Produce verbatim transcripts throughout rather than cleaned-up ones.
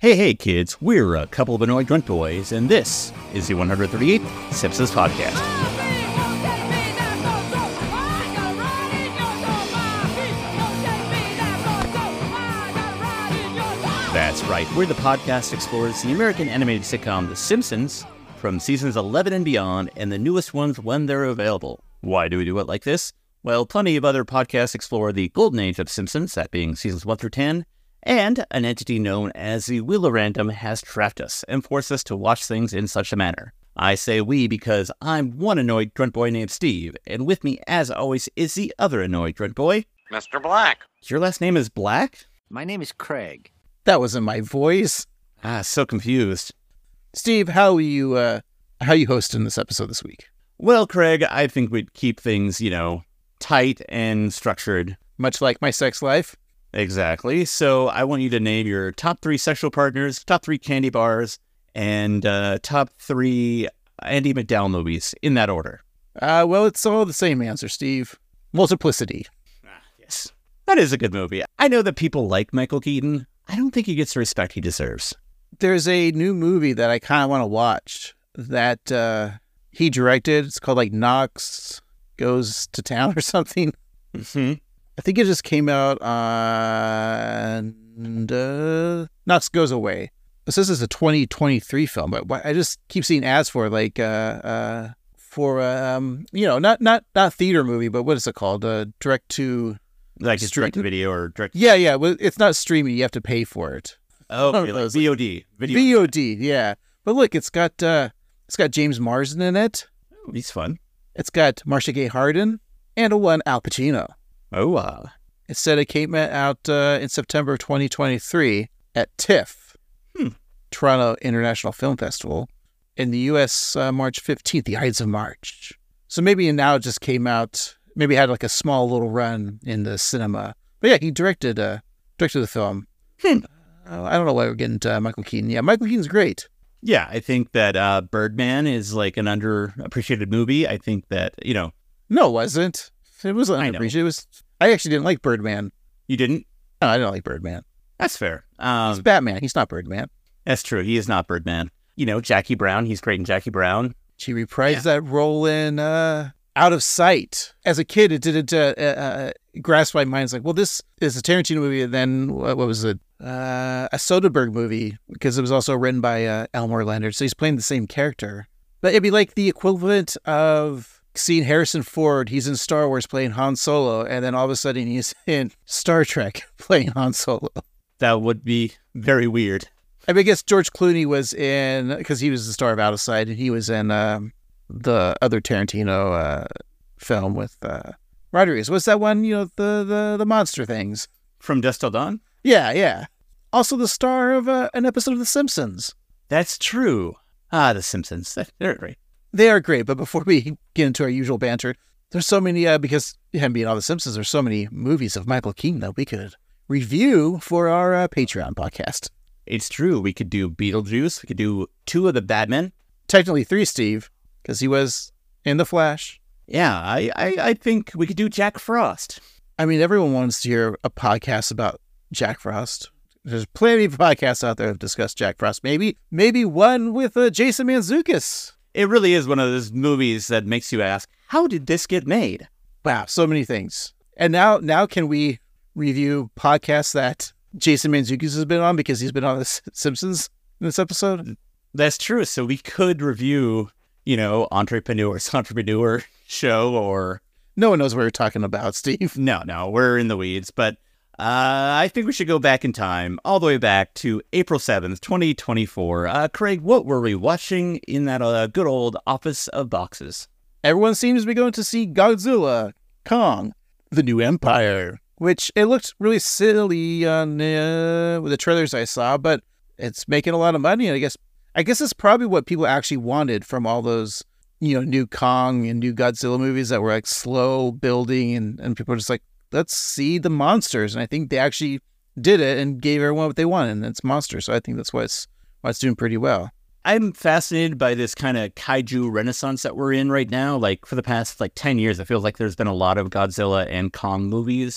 Hey, hey, kids, we're a couple of annoyed grunt boys, and this is the one hundred thirty-eighth Simpsons Podcast. That's right, we're the podcast that explores the American animated sitcom The Simpsons from seasons eleven and beyond, and the newest ones when they're available. Why do we do it like this? Well, plenty of other podcasts explore the golden age of Simpsons, that being seasons one through ten, and an entity known as the Wheel of Random has trapped us and forced us to watch things in such a manner. I say we because I'm one annoyed grunt boy named Steve, and with me, as always, is the other annoyed grunt boy, Mister Black. Your last name is Black? My name is Craig. That wasn't my voice. Ah, so confused. Steve, how are you, uh, how are you hosting this episode this week? Well, Craig, I think we'd keep things, you know, tight and structured. Much like my sex life? Exactly. So I want you to name your top three sexual partners, top three candy bars, and uh, top three Andy McDowell movies in that order. Uh, well, it's all the same answer, Steve. Multiplicity. Ah, yes. That is a good movie. I know that people like Michael Keaton. I don't think he gets the respect he deserves. There's a new movie that I kind of want to watch that uh, he directed. It's called like Knox Goes to Town or something. Mm-hmm. I think it just came out on uh, Knox Goes Away. This is a twenty twenty-three film, but I just keep seeing ads for like uh, uh, for um, you know, not not not theater movie, but what is it called? Uh, direct to Like just direct to video or direct. Yeah, yeah. Well, it's not streaming. You have to pay for it. Oh, okay, like V O D. Video. V O D, yeah. But look, it's got uh, it's got James Marsden in it. Oh, he's fun. It's got Marcia Gay Harden and a one Al Pacino. Oh, uh. It said it came out uh, in September of twenty twenty-three at TIFF, hmm. Toronto International Film Festival. In the U S, uh, March fifteenth, the Ides of March. So maybe now it just came out, maybe had like a small little run in the cinema. But yeah, he directed uh, directed the film. Hmm. Uh, I don't know why we're getting to uh, Michael Keaton. Yeah, Michael Keaton's great. Yeah, I think that uh, Birdman is like an underappreciated movie. I think that, you know. No, it wasn't. It wasn't I know. underappreciated. It was, I actually didn't like Birdman. You didn't? No, I didn't like Birdman. That's fair. Um, He's Batman. He's not Birdman. That's true. He is not Birdman. You know, Jackie Brown. He's great in Jackie Brown. She reprised Yeah. that role in uh, Out of Sight. As a kid, it didn't uh, uh, grasp my mind. It's like, well, this is a Tarantino movie, and then what, what was it? Uh, a Soderbergh movie, because it was also written by uh, Elmore Leonard. So he's playing the same character. But it'd be like the equivalent of seeing Harrison Ford. He's in Star Wars playing Han Solo, and then all of a sudden he's in Star Trek playing Han Solo. That would be very weird. I mean, I guess George Clooney was in, because he was the star of Out of Sight, and he was in um, the other Tarantino uh, film with uh, Rodriguez. What's that one? You know, the, the, the monster things. From Dusk Till Dawn? Yeah, yeah. Also the star of uh, an episode of The Simpsons. That's true. Ah, The Simpsons. They're great. They are great, but before we get into our usual banter, there's so many, uh, because him being on The Simpsons, there's so many movies of Michael Keaton that we could review for our uh, Patreon podcast. It's true. We could do Beetlejuice. We could do two of the Batmen. Technically three, Steve, because he was in The Flash. Yeah, I, I, I think we could do Jack Frost. I mean, everyone wants to hear a podcast about Jack Frost. There's plenty of podcasts out there that discuss Jack Frost. Maybe, maybe one with uh, Jason Mantzoukas. It really is one of those movies that makes you ask, how did this get made? Wow, so many things. And now, now can we review podcasts that Jason Mantzoukas has been on because he's been on The Simpsons in this episode? That's true. So we could review, you know, Entrepreneur's Entrepreneur show or... No one knows what we're talking about, Steve. No, no, we're in the weeds. But uh, I think we should go back in time, all the way back to April seventh, twenty twenty-four. Uh, Craig, what were we watching in that uh, good old Office of Boxes? Everyone seems to be going to see Godzilla, Kong, The New Empire, which it looked really silly on uh, with the trailers I saw, but it's making a lot of money. And I guess I guess it's probably what people actually wanted from all those, you know, new Kong and new Godzilla movies that were like slow building, and, and people were just like, let's see the monsters. And I think they actually did it and gave everyone what they wanted, and it's monsters. So I think that's why it's why it's doing pretty well. I'm fascinated by this kind of kaiju renaissance that we're in right now. Like for the past like ten years, it feels like there's been a lot of Godzilla and Kong movies.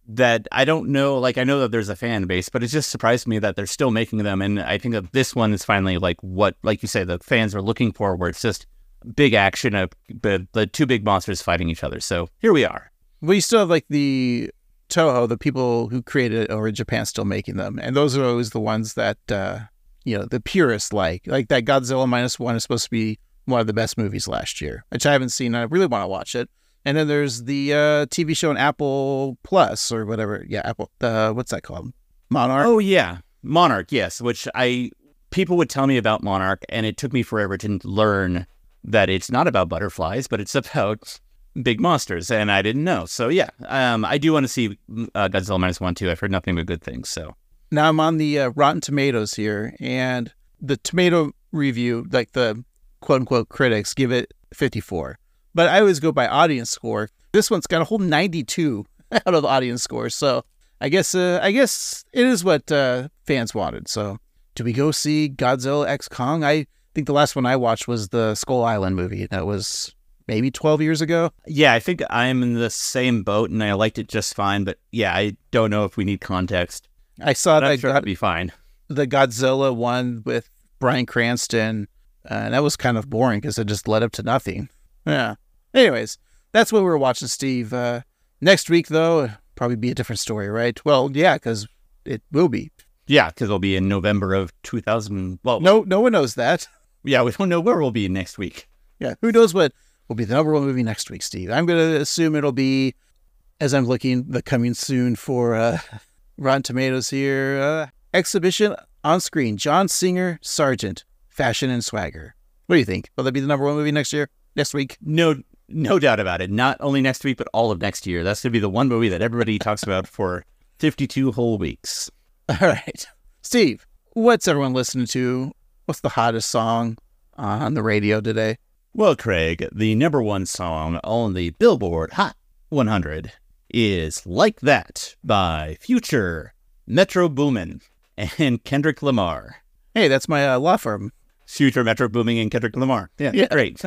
that I don't know, like I know that there's a fan base, but it just surprised me that they're still making them. And I think that this one is finally like what, like you say, the fans are looking for, where it's just big action of the, the two big monsters fighting each other. So here we are. Well, you still have like the Toho, the people who created it over in Japan still making them. And those are always the ones that, uh, you know, the purists like. Like that Godzilla Minus One is supposed to be one of the best movies last year, which I haven't seen. I really want to watch it. And then there's the uh, T V show on Apple Plus or whatever. Yeah, Apple. Uh, what's that called? Monarch? Oh, yeah. Monarch, yes. Which I, people would tell me about Monarch, and it took me forever to learn that it's not about butterflies, but it's about big monsters, and I didn't know. So, yeah, um, I do want to see uh, Godzilla Minus One, too. I've heard nothing but good things, so. Now I'm on the uh, Rotten Tomatoes here, and the tomato review, like the quote-unquote critics, give it fifty-four. But I always go by audience score. This one's got a whole ninety-two out of the audience score. So I guess uh, I guess it is what uh, fans wanted. So do we go see Godzilla X Kong? I think the last one I watched was the Skull Island movie. That was maybe twelve years ago. Yeah, I think I'm in the same boat, and I liked it just fine. But yeah, I don't know if we need context. I saw that sure it'd be fine. The Godzilla one with Bryan Cranston, uh, and that was kind of boring because it just led up to nothing. Yeah. Anyways, that's what we're watching, Steve. Uh, next week, though, probably be a different story, right? Well, yeah, because it will be. Yeah, because it'll be in November of two thousand. Well, no, no one knows that. Yeah, we don't know where we'll be next week. Yeah, who knows what will be the number one movie next week, Steve? I'm going to assume it'll be, as I'm looking, the coming soon for uh, Rotten Tomatoes here. Uh, exhibition on screen. John Singer Sargent, Fashion and Swagger. What do you think? Will that be the number one movie next year? Next week? No, no doubt about it. Not only next week, but all of next year. That's going to be the one movie that everybody talks about for fifty-two whole weeks. All right. Steve, what's everyone listening to? What's the hottest song on the radio today? Well, Craig, the number one song on the Billboard Hot one hundred is Like That by Future, Metro Boomin, and Kendrick Lamar. Hey, that's my uh, law firm. Future, Metro Boomin, and Kendrick Lamar. Yeah, yeah. Great.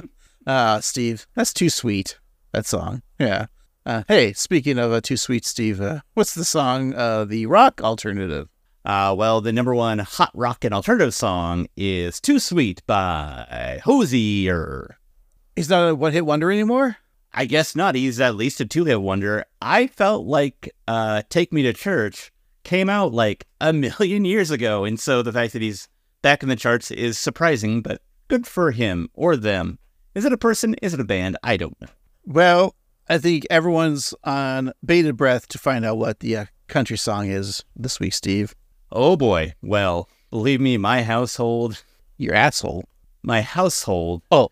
Ah, uh, Steve, that's too sweet, that song. Yeah. Uh, hey, speaking of uh, too sweet, Steve, uh, what's the song, uh, the rock alternative? Uh, well, the number one hot rock and alternative song is Too Sweet by Hozier. He's not a one-hit wonder anymore? I guess not. He's at least a two-hit wonder. I felt like uh, Take Me to Church came out like a million years ago, and so the fact that he's back in the charts is surprising, but good for him or them. Is it a person? Is it a band? I don't know. Well, I think everyone's on bated breath to find out what the uh, country song is this week, Steve. Oh boy. Well, believe me, my household... Your asshole. My household oh.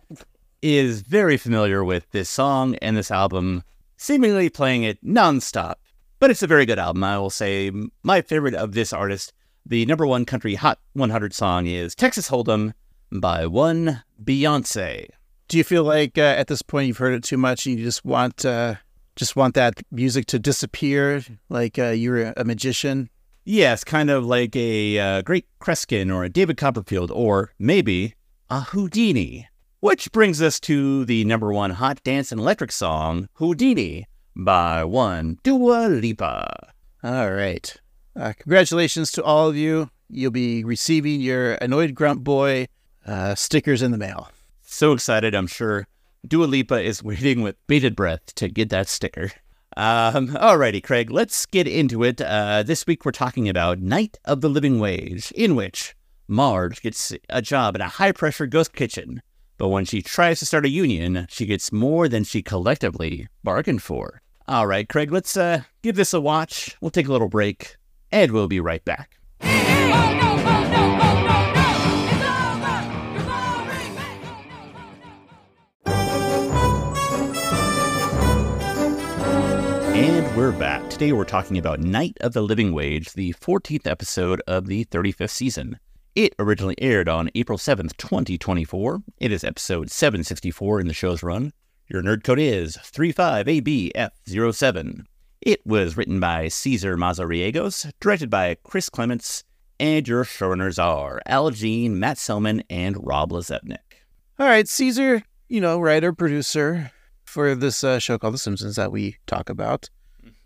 is very familiar with this song and this album, seemingly playing it nonstop. But it's a very good album, I will say. My favorite of this artist, the number one country Hot one hundred song, is Texas Hold'em by one Beyonce. Do you feel like uh, at this point you've heard it too much and you just want uh, just want that music to disappear, like uh, you're a magician? Yes, kind of like a uh, Great Kreskin or a David Copperfield or maybe a Houdini. Which brings us to the number one hot dance and electric song, Houdini, by one Dua Lipa. All right. Uh, congratulations to all of you. You'll be receiving your Annoyed Grunt Boy uh, stickers in the mail. So excited, I'm sure Dua Lipa is waiting with bated breath to get that sticker. Um, alrighty, Craig, let's get into it. Uh, this week we're talking about Night of the Living Wage, in which Marge gets a job in a high-pressure ghost kitchen. But when she tries to start a union, she gets more than she collectively bargained for. Alright, Craig, let's uh, give this a watch. We'll take a little break, and we'll be right back. And we're back. Today we're talking about Night of the Living Wage, the fourteenth episode of the thirty-fifth season. It originally aired on April seventh, twenty twenty-four. It is episode seven sixty-four in the show's run. Your nerd code is three five A B F zero seven. It was written by Cesar Mazariegos, directed by Chris Clements, and your showrunners are Al Jean, Matt Selman, and Rob Lazebnik. All right, Cesar, you know, writer, producer for this uh, show called The Simpsons that we talk about.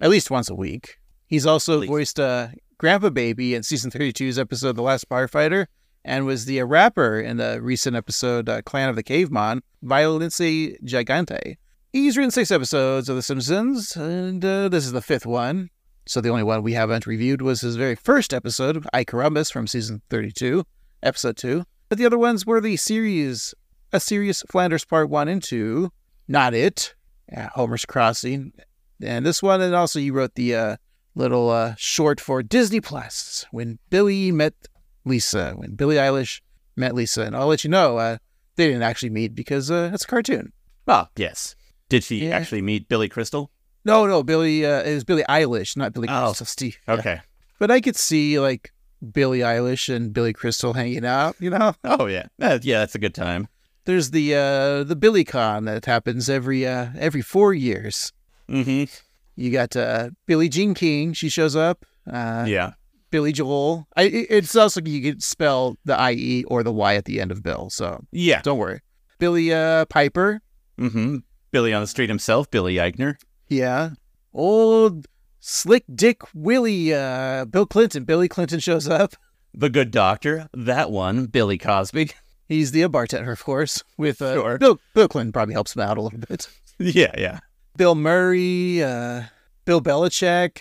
at least once a week. He's also voiced uh, Grandpa Baby in season thirty-two's episode The Last Firefighter, and was the uh, rapper in the recent episode uh, Clan of the Caveman, Violence Gigante. He's written six episodes of The Simpsons, and uh, this is the fifth one. So the only one we haven't reviewed was his very first episode, I Carambas, from season thirty-two, episode two. But the other ones were the series, A Serious Flanders Part one and two, Not It, yeah, Homer's Crossing, and this one, and also you wrote the uh, little uh, short for Disney Plus, When Billy Met Lisa, when Billie Eilish met Lisa. And I'll let you know, uh, they didn't actually meet because uh, it's a cartoon. Ah, yes. Did she Yeah. actually meet Billy Crystal? No, no, Billy, uh, it was Billie Eilish, not Billy Oh, Crystal, Steve. Yeah. Okay. But I could see, like, Billie Eilish and Billy Crystal hanging out, you know? Oh, yeah. Uh, yeah, that's a good time. There's the uh, the BillyCon that happens every uh, every four years. Mm-hmm. You got uh, Billie Jean King, she shows up. Uh, Yeah. Billy Joel. I, it- it's also, you can spell the I E or the Y at the end of Bill, so Yeah. don't worry. Billy uh, Piper. Mm-hmm. Billy on the street himself, Billy Eichner. Yeah. Old Slick Dick Willie, uh, Bill Clinton. Billy Clinton shows up. The Good Doctor, that one, Billy Cosby. He's the uh, bartender, of course, with uh, Sure. Bill, Bill Clinton probably helps him out a little bit. Yeah, yeah. Bill Murray, uh, Bill Belichick,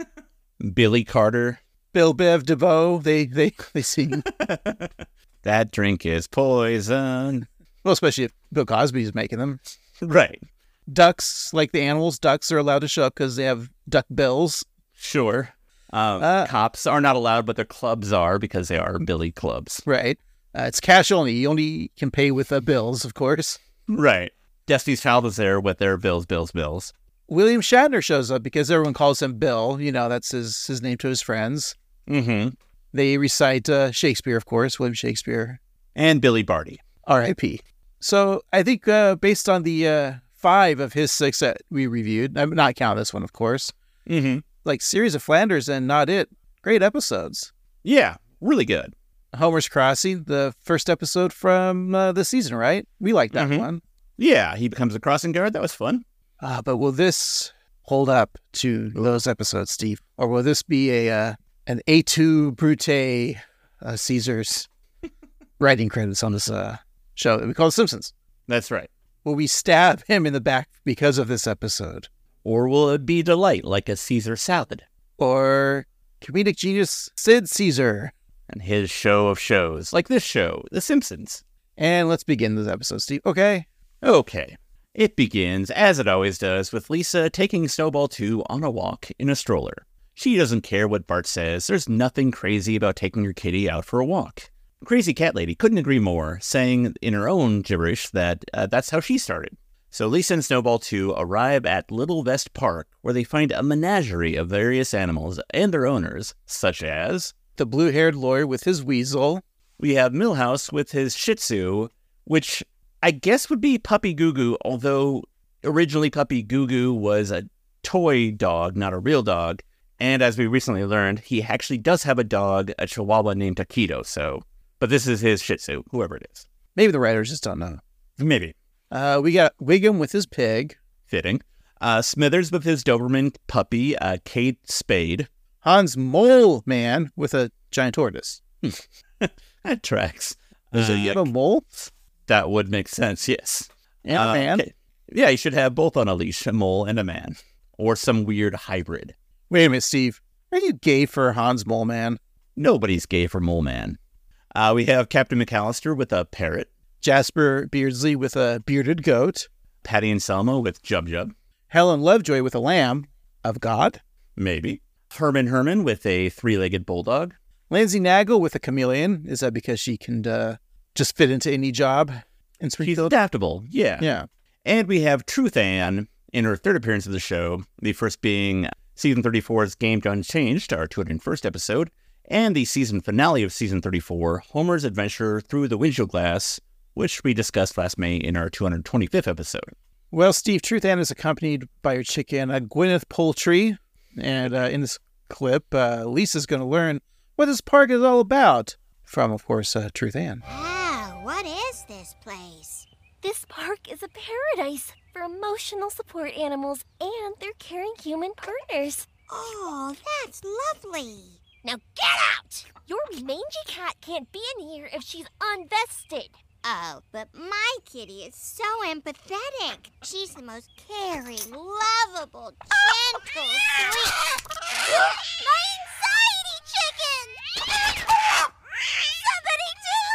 Billy Carter. Bill Bev DeVoe. They, they, they sing. That drink is poison. Well, especially if Bill Cosby's making them. Right. Ducks, like the animals, ducks are allowed to show up because they have duck bills. Sure. Um, Uh, cops are not allowed, but their clubs are because they are Billy clubs. Right. Uh, it's cash only. You only can pay with uh, bills, of course. Right. Destiny's Child is there with their bills, bills, bills. William Shatner shows up because everyone calls him Bill. You know, that's his, his name to his friends. Mm-hmm. They recite uh, Shakespeare, of course, William Shakespeare, And Billy Barty. R I P So I think uh, based on the uh, five of his six that we reviewed, I'm not counting this one, of course, Mm-hmm. like Series of Flanders and Not It, great episodes. Yeah, really good. Homer's Crossing, the first episode from uh, the season, right? We like that Mhm. one. Yeah, he becomes a crossing guard. That was fun. Uh, but will this hold up to those episodes, Steve? Or will this be a uh, an A two Brute uh, Caesar's writing credits on this uh, show that we call The Simpsons? That's right. Will we stab him in the back because of this episode? Or will it be delight like a Caesar salad? Or comedic genius Sid Caesar? And his show of shows, like this show, The Simpsons. And let's begin this episode, Steve. Okay. Okay. It begins, as it always does, with Lisa taking Snowball two on a walk in a stroller. She doesn't care what Bart says. There's nothing crazy about taking your kitty out for a walk. Crazy Cat Lady couldn't agree more, saying in her own gibberish that uh, that's how she started. So Lisa and Snowball two arrive at Little Vest Park, where they find a menagerie of various animals and their owners, such as... The blue-haired lawyer with his weasel. We have Milhouse with his Shih Tzu, which I guess would be Puppy Goo Goo, although originally Puppy Goo Goo was a toy dog, not a real dog. And as we recently learned, he actually does have a dog, a Chihuahua named Taquito, so... But this is his Shih Tzu, whoever it is. Maybe the writers just don't know. Maybe. Uh, we got Wiggum with his pig. Fitting. Uh, Smithers with his Doberman puppy, uh, Kate Spade. Hans Mole Man with a giant tortoise. That tracks. Is Uh, it a mole? That would make sense, yes. And a Uh, man? okay. Yeah, you should have both on a leash, a mole and a man. Or some weird hybrid. Wait a minute, Steve. Are you gay for Hans Mole Man? Nobody's gay for Mole Man. Uh, we have Captain McAllister with a parrot. Jasper Beardsley with a bearded goat. Patty and Selma with Jub Jub. Helen Lovejoy with a lamb of God. Maybe. Herman Herman with a three-legged bulldog. Lindsay Nagel with a chameleon. Is that because she can uh, just fit into any job in She's Springfield? adaptable, yeah. Yeah. And we have Truth Ann in her third appearance of the show, the first being Season thirty-four's Game Unchanged, our two hundred first episode, and the season finale of Season thirty-four, Homer's Adventure Through the Windshield Glass, which we discussed last May in our two hundred twenty-fifth episode. Well, Steve, Truth Ann is accompanied by her chicken, uh, Gwyneth Poultry. And uh, in this clip, uh, Lisa's going to learn what this park is all about from, of course, uh, Truth Ann. Oh, what is this place? This park is a paradise for emotional support animals and their caring human partners. Oh, that's lovely. Now get out! Your mangy cat can't be in here if she's unvested. Oh, but my kitty is so empathetic. She's the most caring, lovable, gentle, sweet... My anxiety chicken! Somebody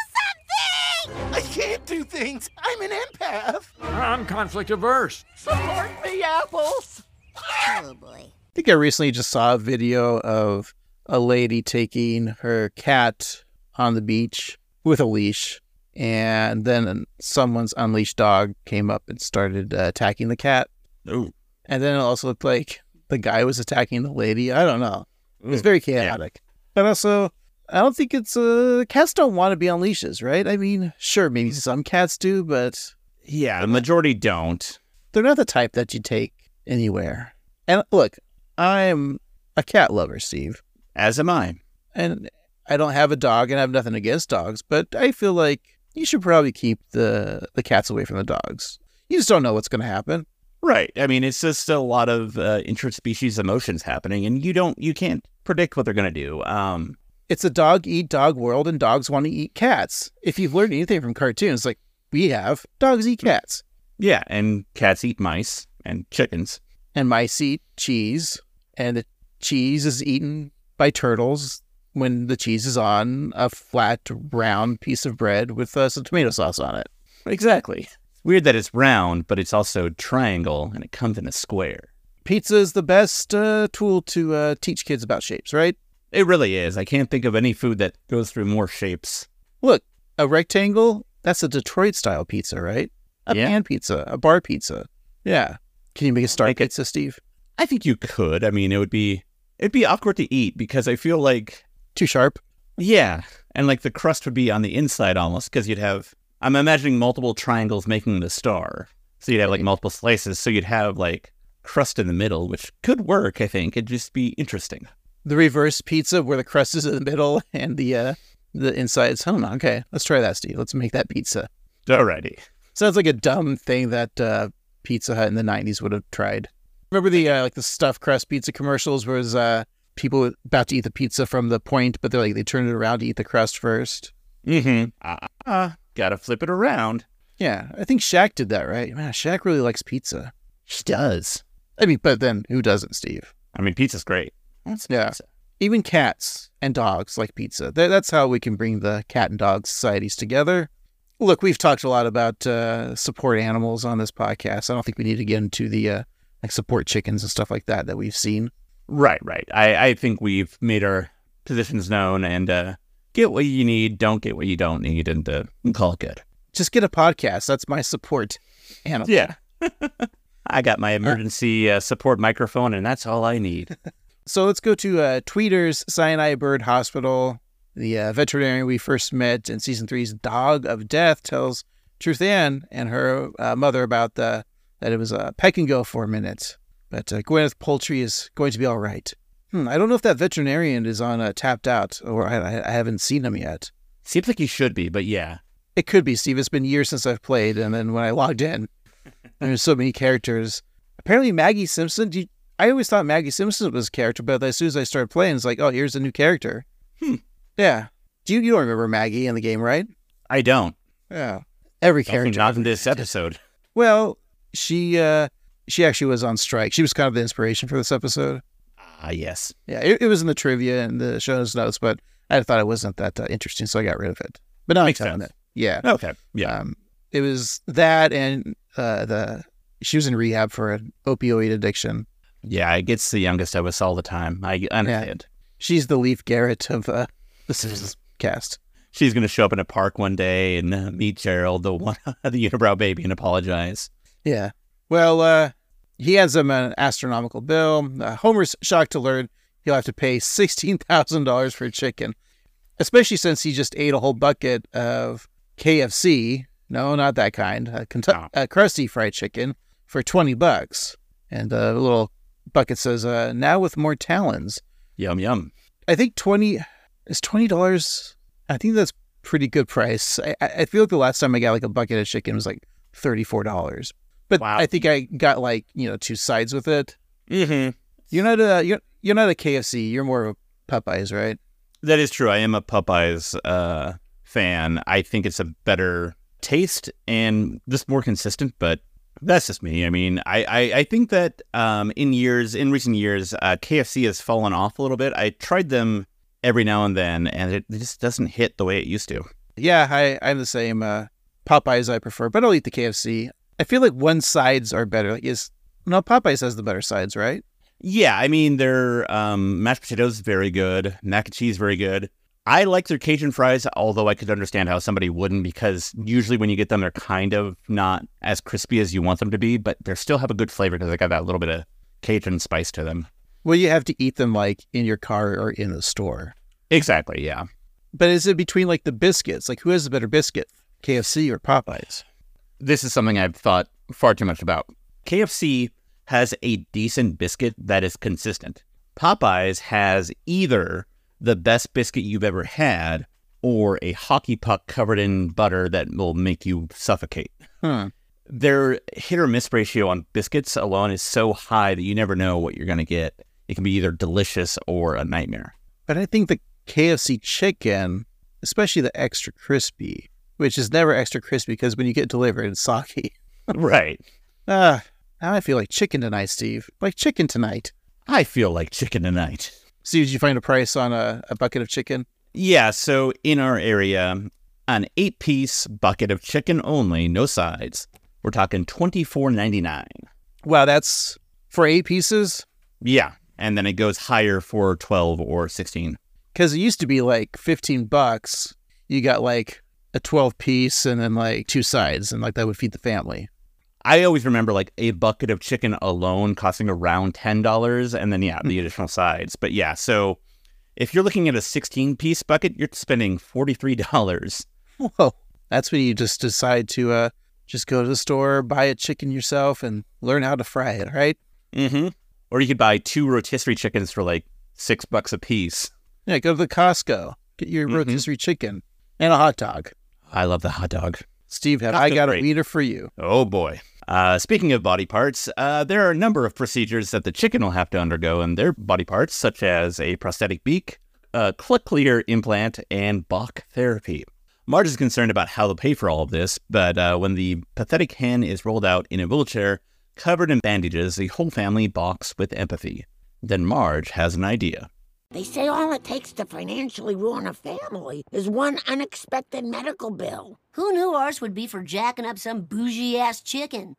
do something! I can't do things. I'm an empath. I'm conflict averse. Support me, Apples. Oh, boy. I think I recently just saw a video of a lady taking her cat on the beach with a leash, and then someone's unleashed dog came up and started uh, attacking the cat. Ooh. And then it also looked like the guy was attacking the lady. I don't know. It was Ooh. very chaotic. Yeah. But also, I don't think it's... Uh, cats don't want to be on leashes, right? I mean, sure, maybe some cats do, but... Yeah, the majority don't. They're not the type that you take anywhere. And look, I'm a cat lover, Steve. As am I. And I don't have a dog, and I have nothing against dogs, but I feel like you should probably keep the, the cats away from the dogs. You just don't know what's going to happen. Right. I mean, it's just a lot of uh, interspecies emotions happening, and you don't, you can't predict what they're going to do. Um, it's a dog-eat-dog world, and dogs want to eat cats. If you've learned anything from cartoons, like we have, dogs eat cats. Yeah, and cats eat mice and chickens. And mice eat cheese, and the cheese is eaten by turtles when the cheese is on a flat, round piece of bread with uh, some tomato sauce on it. Exactly. Weird that it's round, but it's also triangle, and it comes in a square. Pizza is the best uh, tool to uh, teach kids about shapes, right? It really is. I can't think of any food that goes through more shapes. Look, a rectangle, that's a Detroit-style pizza, right? A Yeah. pan pizza, a bar pizza. Yeah. Can you make a star Make it- pizza, Steve? I think you could. I mean, it would be it'd be awkward to eat because I feel like Too sharp? yeah, and like the crust would be on the inside almost because you'd have. I'm imagining multiple triangles making the star, so you'd have like multiple slices. So you'd have like crust in the middle, which could work. I think it'd just be interesting. The reverse pizza where the crust is in the middle and the uh, the inside's... I don't know. Okay, let's try that, Steve. Let's make that pizza. Alrighty. Sounds like a dumb thing that uh, Pizza Hut in the nineties would have tried. Remember the uh, like the stuffed crust pizza commercials where it was uh, people about to eat the pizza from the point, but they're like they turn it around to eat the crust first? Mm-hmm. Uh, uh, gotta flip it around. Yeah, I think Shaq did that, right? Man, Shaq really likes pizza. She does. I mean, but then who doesn't, Steve? I mean, pizza's great. That's Yeah. pizza. Even cats and dogs like pizza. Th- That's how we can bring the cat and dog societies together. Look, we've talked a lot about uh, support animals on this podcast. I don't think we need to get into the uh, like support chickens and stuff like that that we've seen. Right, right. I, I think we've made our positions known and uh, get what you need, don't get what you don't need, and uh, call it good. Just get a podcast. That's my support animal. Yeah. I got my emergency uh, support microphone, and that's all I need. So let's go to uh, Tweeter's Sinai Bird Hospital. The uh, veterinarian we first met in season three's Dog of Death tells Truth Ann and her uh, mother about the that it was a peck and go for a minute. But uh, Gwyneth Poultry is going to be all right. Hmm, I don't know if that veterinarian is on uh, Tapped Out, or I, I haven't seen him yet. Seems like he should be, but yeah. It could be, Steve. It's been years since I've played, and then when I logged in, there's so many characters. Apparently Maggie Simpson, do you, I always thought Maggie Simpson was a character, but as soon as I started playing, it's like, oh, here's a new character. Hmm. Yeah. Do you, you don't remember Maggie in the game, right? I don't. Yeah. Every Definitely character. not in this episode. Well, she uh, she actually was on strike. She was kind of the inspiration for this episode. Ah, yes. Yeah, it, it was in the trivia and the show's notes, but I thought it wasn't that uh, interesting, so I got rid of it. But now Makes I'm telling sense. it. Yeah. Okay. Yeah. Um, it was that, and uh, the she was in rehab for an opioid addiction. Yeah, it gets the youngest of us all the time. I understand. She's the Leaf Garrett of uh, the Simpsons cast. She's going to show up in a park one day and uh, meet Gerald, the one, the unibrow baby, and apologize. Yeah. Well, uh, he hands him an astronomical bill. Uh, Homer's shocked to learn he'll have to pay sixteen thousand dollars for chicken, especially since he just ate a whole bucket of K F C. No, not that kind. Uh, Kentucky, Oh. uh, crusty fried chicken for twenty bucks. And uh, the little bucket says, uh, now with more talons. Yum, yum. I think twenty is twenty dollars. I think that's pretty good price. I, I I feel like the last time I got like a bucket of chicken was like thirty-four dollars. But Wow. I think I got like, you know, two sides with it. Mm-hmm. You're not a you're, you're not a K F C. You're more of a Popeyes, right? That is true. I am a Popeyes uh, fan. I think it's a better taste and just more consistent, but that's just me. I mean, I, I, I think that um, in years, in recent years, uh, K F C has fallen off a little bit. I tried them every now and then, and it just doesn't hit the way it used to. Yeah, I I'm the same. Uh, Popeyes I prefer, but I'll eat the K F C. I feel like one sides are better. Like is no Popeyes has the better sides, right? Yeah, I mean, their um, mashed potatoes very good, mac and cheese very good. I like their Cajun fries, although I could understand how somebody wouldn't, because usually when you get them, they're kind of not as crispy as you want them to be, but they still have a good flavor because they got that little bit of Cajun spice to them. Well, you have to eat them like in your car or in the store. Exactly, yeah. But is it between like the biscuits? Like who has the better biscuit, K F C or Popeyes? This is something I've thought far too much about. K F C has a decent biscuit that is consistent. Popeyes has either the best biscuit you've ever had or a hockey puck covered in butter that will make you suffocate. Hmm. Their hit or miss ratio on biscuits alone is so high that you never know what you're going to get. It can be either delicious or a nightmare. But I think the K F C chicken, especially the extra crispy, which is never extra crispy because when you get delivered, it's soggy. Right. Ah, now I feel like chicken tonight, Steve. Like chicken tonight. I feel like chicken tonight. Steve, did you find a price on a, a bucket of chicken? Yeah, so in our area, an eight-piece bucket of chicken only, no sides, we're talking twenty-four ninety-nine. Wow, that's for eight pieces? Yeah, and then it goes higher for twelve or sixteen. Because it used to be like fifteen bucks. You got like a twelve piece and then like two sides, and like that would feed the family. I always remember like a bucket of chicken alone costing around ten dollars, and then, yeah, the additional sides. But yeah, so if you're looking at a sixteen-piece bucket, you're spending forty-three dollars. Whoa. That's when you just decide to uh, just go to the store, buy a chicken yourself, and learn how to fry it, right? Mm-hmm. Or you could buy two rotisserie chickens for like six bucks a piece. Yeah, go to the Costco. Get your Mhm. rotisserie chicken and a hot dog. I love the hot dog. Steve, have Costco's I got a great. wiener for you? Oh, boy. Uh, speaking of body parts, uh, there are a number of procedures that the chicken will have to undergo in their body parts, such as a prosthetic beak, a cochlear implant, and Bach therapy. Marge is concerned about how they'll pay for all of this, but uh, when the pathetic hen is rolled out in a wheelchair, covered in bandages, the whole family balks with empathy. Then Marge has an idea. They say all it takes to financially ruin a family is one unexpected medical bill. Who knew ours would be for jacking up some bougie-ass chicken?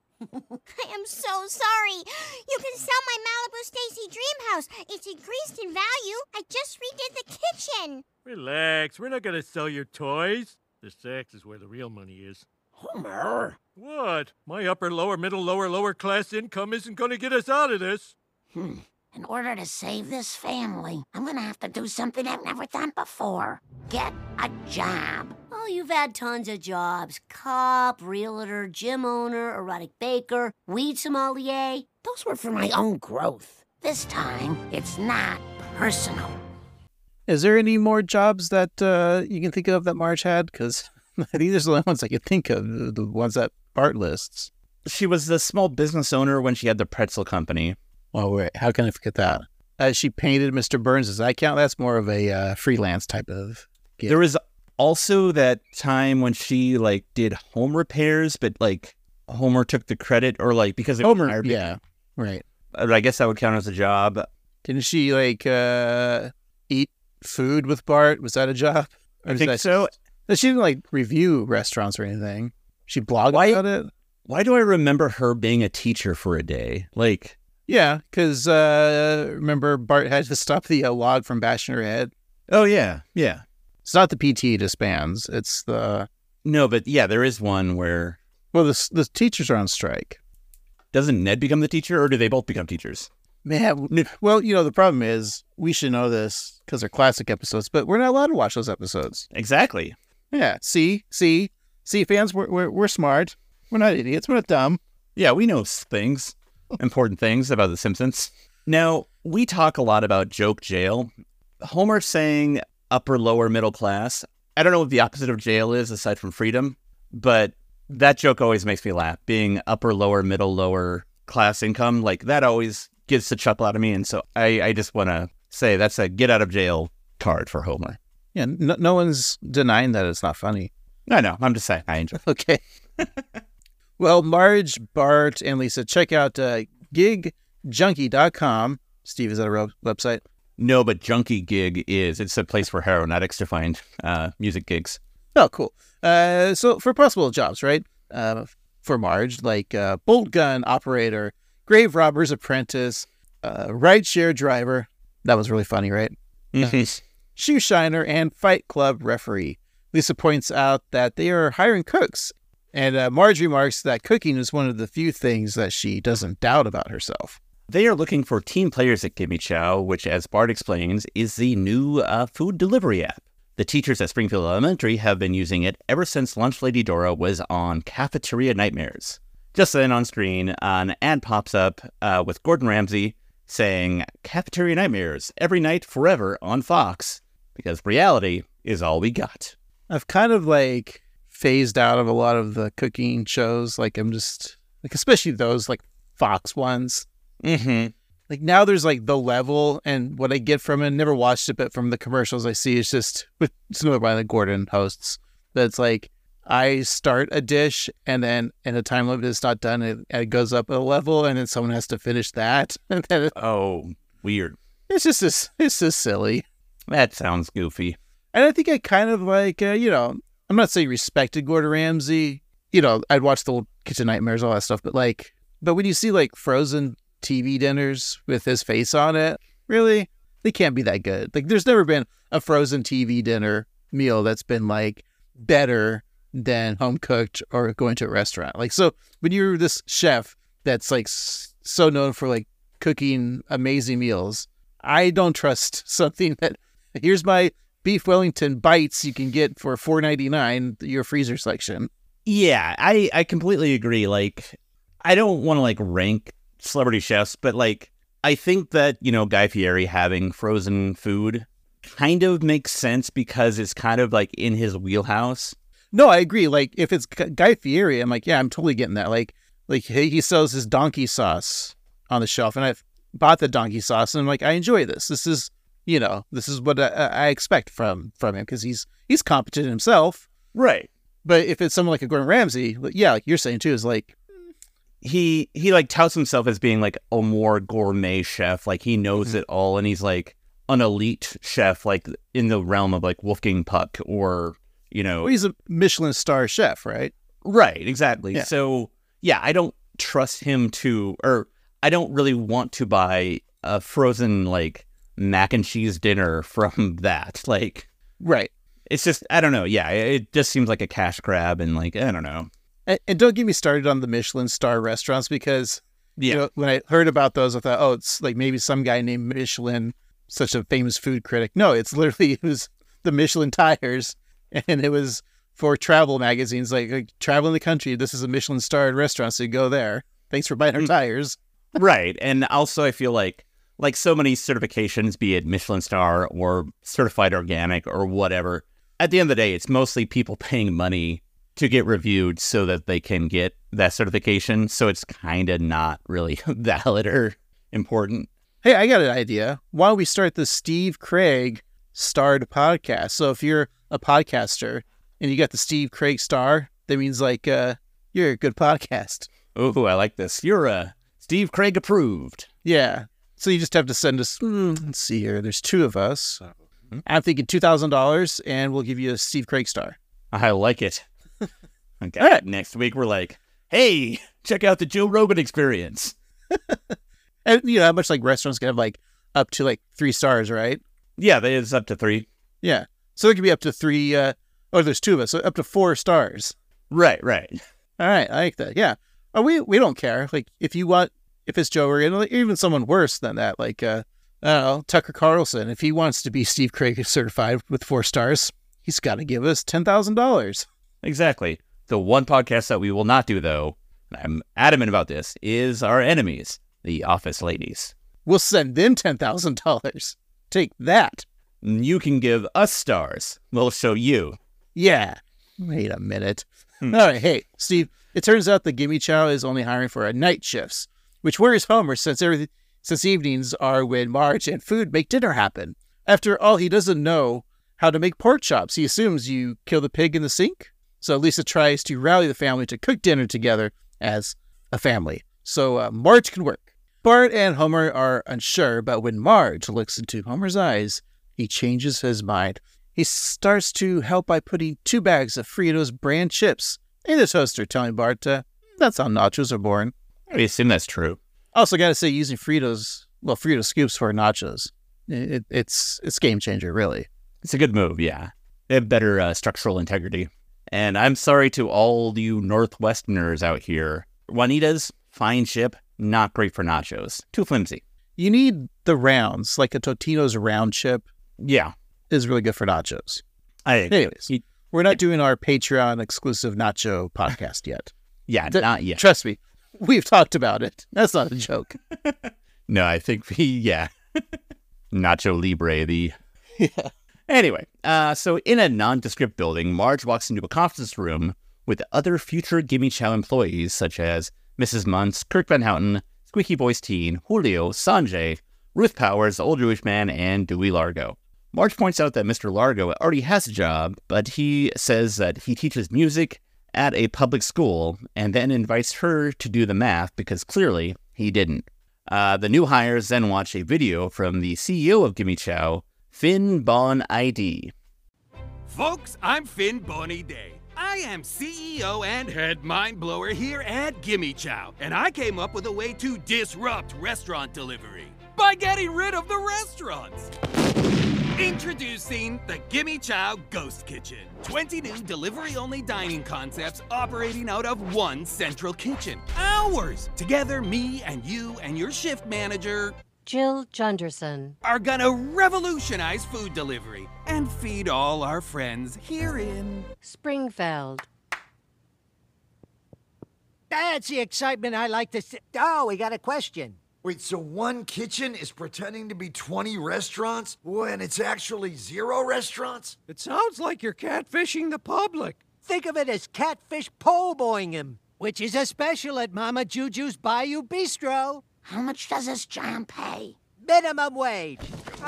I am so sorry. You can sell my Malibu Stacy dream house. It's increased in value. I just redid the kitchen. Relax, we're not gonna sell your toys. The sex is where the real money is. Homer. What? My upper, lower, middle, lower, lower class income isn't gonna get us out of this. Hmm. In order to save this family, I'm gonna have to do something I've never done before. Get a job. Oh, you've had tons of jobs. Cop, realtor, gym owner, erotic baker, weed sommelier. Those were for my own growth. This time, it's not personal. Is there any more jobs that uh, you can think of that Marge had? Because I think there's the only ones I can think of, the- the ones that Bart lists. She was the small business owner when she had the pretzel company. Oh, wait, how can I forget that? Uh, she painted Mister Burns. Does that count? That's more of a uh, freelance type of gig. There was also that time when she like did home repairs, but like Homer took the credit, or like because it was Homer, hired- yeah, right. But I guess that would count as a job. Didn't she like uh, eat food with Bart? Was that a job? Or I is think that- so. No, she didn't like review restaurants or anything. She blogged Why- about it. Why do I remember her being a teacher for a day? Like, Yeah, because uh, remember Bart had to stop the uh, log from bashing her head. oh yeah, yeah. It's not the P T disbands. It's the No, but yeah, there is one where well, the the teachers are on strike. doesn't Ned become the teacher, or do they both become teachers? Man, well, you know the problem is we should know this because they're classic episodes, but we're not allowed to watch those episodes. Exactly. Yeah, see, see, see, fans, we're we're, we're smart. We're not idiots. We're not dumb. Yeah, we know things, important things about The Simpsons. Now, we talk a lot about joke jail. Homer saying upper, lower, middle class. I don't know what the opposite of jail is aside from freedom, but That joke always makes me laugh. Being upper, lower, middle, lower class income, like that always gets a chuckle out of me. And so I, I just want to say that's a get out of jail card for Homer. Yeah, no, no one's denying that it's not funny. I know. I'm just saying I enjoy it. Okay. Well, Marge, Bart, and Lisa, check out uh, gig junkie dot com. Steve, is that a real website? No, but Junkie Gig is. It's a place for heroin addicts to find uh, music gigs. Oh, cool. Uh, so for possible jobs, right? Uh, for Marge, like uh, bolt gun operator, grave robber's apprentice, uh, rideshare driver. That was really funny, right? Uh, shoe shiner and fight club referee. Lisa points out that they are hiring cooks. And uh, Marge remarks that cooking is one of the few things that she doesn't doubt about herself. They are looking for team players at Gimme Chow, which, as Bart explains, is the new uh, food delivery app. The teachers at Springfield Elementary have been using it ever since Lunch Lady Dora was on Cafeteria Nightmares. Just then on screen, an ad pops up uh, with Gordon Ramsay saying, Cafeteria Nightmares, every night, forever on Fox, because reality is all we got. I've kind of like phased out of a lot of the cooking shows. Like I'm just, like especially those like Fox ones. Mm-hmm. Like now there's like The Level, and what I get from it, never watched it, but from the commercials I see, it's just with it's another one that Gordon hosts. That's like I start a dish and then in a time limit it's not done, and it, it goes up a level, and then someone has to finish that. And then it, Oh, weird. it's just this, it's just silly. That sounds goofy. And I think I kind of like, uh, you know, I'm not saying respected Gordon Ramsay. You know, I'd watch the Kitchen Nightmares, all that stuff, but like, but when you see like Frozen T V dinners with his face on it, really, they can't be that good. Like, there's never been a Frozen T V dinner meal that's been like better than home cooked or going to a restaurant. Like, so when you're this chef that's like s- so known for like cooking amazing meals, I don't trust something that here's my beef Wellington bites you can get for four ninety-nine, your freezer section. Yeah, I, I completely agree. Like, I don't want to like rank celebrity chefs, but like, I think that, you know, Guy Fieri having frozen food kind of makes sense because it's kind of like in his wheelhouse. No, I agree. Like, if it's Gu- Guy Fieri, I'm like, yeah, I'm totally getting that. Like, like he, he sells his donkey sauce on the shelf, and I've bought the donkey sauce, and I'm like, I enjoy this. This is, you know, this is what I, I expect from from him because he's he's competent himself. Right. But if it's someone like a Gordon Ramsay, yeah, like you're saying too, is like, He he like touts himself as being like a more gourmet chef. Like he knows Mhm. it all, and he's like an elite chef, like in the realm of like Wolfgang Puck or, you know. well, he's a Michelin star chef, right? Right, exactly. Yeah. So yeah, I don't trust him to, or I don't really want to buy a frozen like mac and cheese dinner from that. Like, Right. it's just, I don't know. Yeah, it just seems like a cash grab, and like, I don't know. And, and don't get me started on the Michelin star restaurants because Yeah. you know, when I heard about those, I thought, oh, it's like maybe some guy named Michelin, such a famous food critic. No, it's literally, it was the Michelin tires, and it was for travel magazines, like, like travel in the country. This is a Michelin starred restaurant, so you go there. Thanks for buying our tires. Right. And also I feel like, like so many certifications, be it Michelin star or certified organic or whatever, at the end of the day, it's mostly people paying money to get reviewed so that they can get that certification. So it's kind of not really valid or important. Hey, I got an idea. Why don't we start the Steve Craig starred podcast? So if you're a podcaster and you got the Steve Craig star, that means like uh, you're a good podcast. Oh, I like this. You're uh, Steve Craig approved. Yeah. So you just have to send us, mm, let's see here. There's two of us. I'm thinking two thousand dollars, and we'll give you a Steve Craig star. I like it. Okay. Next week, we're like, hey, check out the Joe Rogan Experience. And you know how much like restaurants can have like up to like three stars, right? Yeah, that is up to three. Yeah. So it could be up to three. Uh, oh, there's two of us. So up to four stars. Right, right. All right. I like that. Yeah. Oh, we, we don't care. Like if you want, if it's Joe Rogan, like, even someone worse than that, like, uh, I don't know, Tucker Carlson, if he wants to be Steve Craig certified with four stars, he's got to give us ten thousand dollars. Exactly. The one podcast that we will not do, though, and I'm adamant about this, is our enemies, the Office Ladies. We'll send them ten thousand dollars. Take that. You can give us stars. We'll show you. Yeah. Wait a minute. Hmm. All right, hey, Steve, it turns out that Gimme Chow is only hiring for a night shifts, which worries Homer since everything, since evenings are when Marge and Food make dinner happen. After all, he doesn't know how to make pork chops. He assumes you kill the pig in the sink. So Lisa tries to rally the family to cook dinner together as a family, so uh, Marge can work. Bart and Homer are unsure, but when Marge looks into Homer's eyes, he changes his mind. He starts to help by putting two bags of Fritos brand chips in the toaster, telling Bart uh, that's how nachos are born. I assume that's true. Also, gotta say, using Fritos, well, Frito scoops for nachos, it, it's it's game changer, really. It's a good move, yeah. They have better uh, structural integrity. And I'm sorry to all you Northwesterners out here. Juanita's, fine chip, not great for nachos. Too flimsy. You need the rounds, like a Totino's round chip. Yeah. Is really good for nachos. I agree. Anyways, you, we're not doing our Patreon exclusive nacho podcast yet. Yeah, D- not yet. Trust me, we've talked about it. That's not a joke. No, I think we, yeah. Nacho Libre, the... Yeah. Anyway, uh, so in a nondescript building, Marge walks into a conference room with other future Gimme Chow employees, such as Missus Muntz, Kirk Van Houten, Squeaky Voice Teen, Julio, Sanjay, Ruth Powers, the Old Jewish Man, and Dewey Largo. Marge points out that Mister Largo already has a job, but he says that he teaches music at a public school and then invites her to do the math because clearly he didn't. Uh, the new hires then watch a video from the C E O of Gimme Chow, Finn Bon I D. Folks, I'm Finn Bonnie Day. I am C E O and head mind blower here at Gimme Chow, and I came up with a way to disrupt restaurant delivery by getting rid of the restaurants. Introducing the Gimme Chow Ghost Kitchen. twenty new delivery-only dining concepts operating out of one central kitchen. Ours! Together, me and you and your shift manager, Jill Junderson, are gonna revolutionize food delivery and feed all our friends here in Springfield. That's the excitement I like to see. Oh, we got a question. Wait, so one kitchen is pretending to be twenty restaurants when it's actually zero restaurants? It sounds like you're catfishing the public. Think of it as catfish po' boying him, which is a special at Mama Juju's Bayou Bistro. How much does this jam pay? Minimum wage.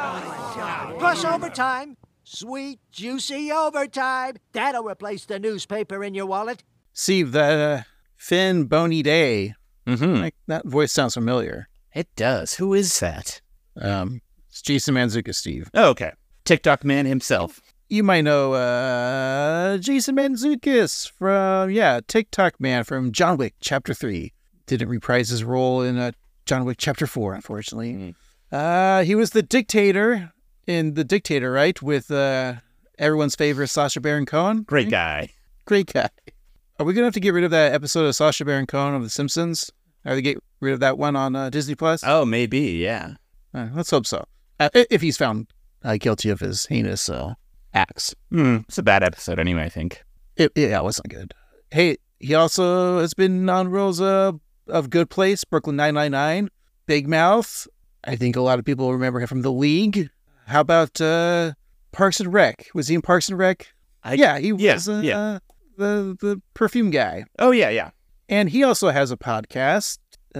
Oh, plus overtime. Sweet, juicy overtime. That'll replace the newspaper in your wallet. Steve, that uh, Finn Boney Day, Mm-hmm. like, that voice sounds familiar. It does. Who is that? Um, it's Jason Mantzoukas, Steve. Oh, okay. TikTok man himself. You might know uh, Jason Mantzoukas from, yeah, TikTok man from John Wick Chapter three. Didn't reprise his role in uh, John Wick Chapter four, unfortunately. Mm. Uh, he was the dictator in The Dictator, right? With uh, everyone's favorite Sacha Baron Cohen. Great guy. Great guy. Are we going to have to get rid of that episode of Sacha Baron Cohen of The Simpsons? Are they get rid of that one on uh, Disney Plus? Oh, maybe, yeah. Uh, let's hope so. Uh, if he's found uh, guilty of his heinous uh, acts. Mm, it's a bad episode anyway, I think. It, yeah, it wasn't good. Hey, he also has been on roles uh, of Good Place, Brooklyn nine nine nine, Big Mouth. I think a lot of people remember him from The League. How about uh, Parks and Rec? Was he in Parks and Rec? I, yeah, he yeah, was uh, yeah. Uh, the, the perfume guy. Oh, yeah, yeah. And he also has a podcast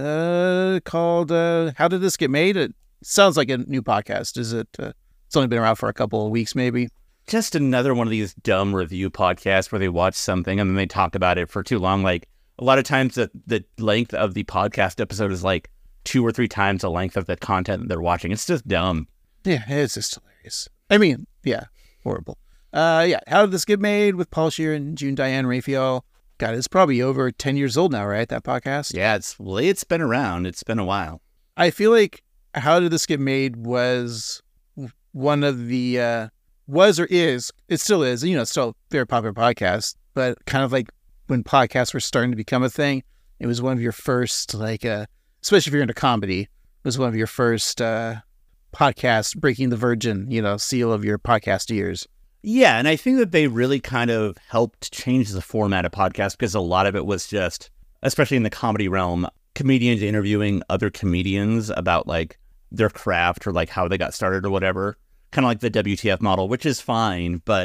uh, called uh, How Did This Get Made? It sounds like a new podcast. Is it? Uh, it's only been around for a couple of weeks, maybe. Just another one of these dumb review podcasts where they watch something and then they talk about it for too long. Like, a lot of times the, the length of the podcast episode is like two or three times the length of the content that they're watching. It's just dumb. Yeah, it's just hilarious. I mean, yeah, horrible. Uh, yeah, How Did This Get Made with Paul Scheer and June Diane Raphael. God, it's probably over ten years old now, right, that podcast? Yeah, it's well, it's been around. It's been a while. I feel like How Did This Get Made was one of the, uh, was or is, it still is, you know, it's still a very popular podcast, but kind of like when podcasts were starting to become a thing, it was one of your first, like, uh, especially if you're into comedy, it was one of your first uh, podcasts breaking the virgin, you know, seal of your podcast ears. Yeah, and I think that they really kind of helped change the format of podcasts because a lot of it was just, especially in the comedy realm, comedians interviewing other comedians about like their craft or like how they got started or whatever. Kind of like the W T F model, which is fine, but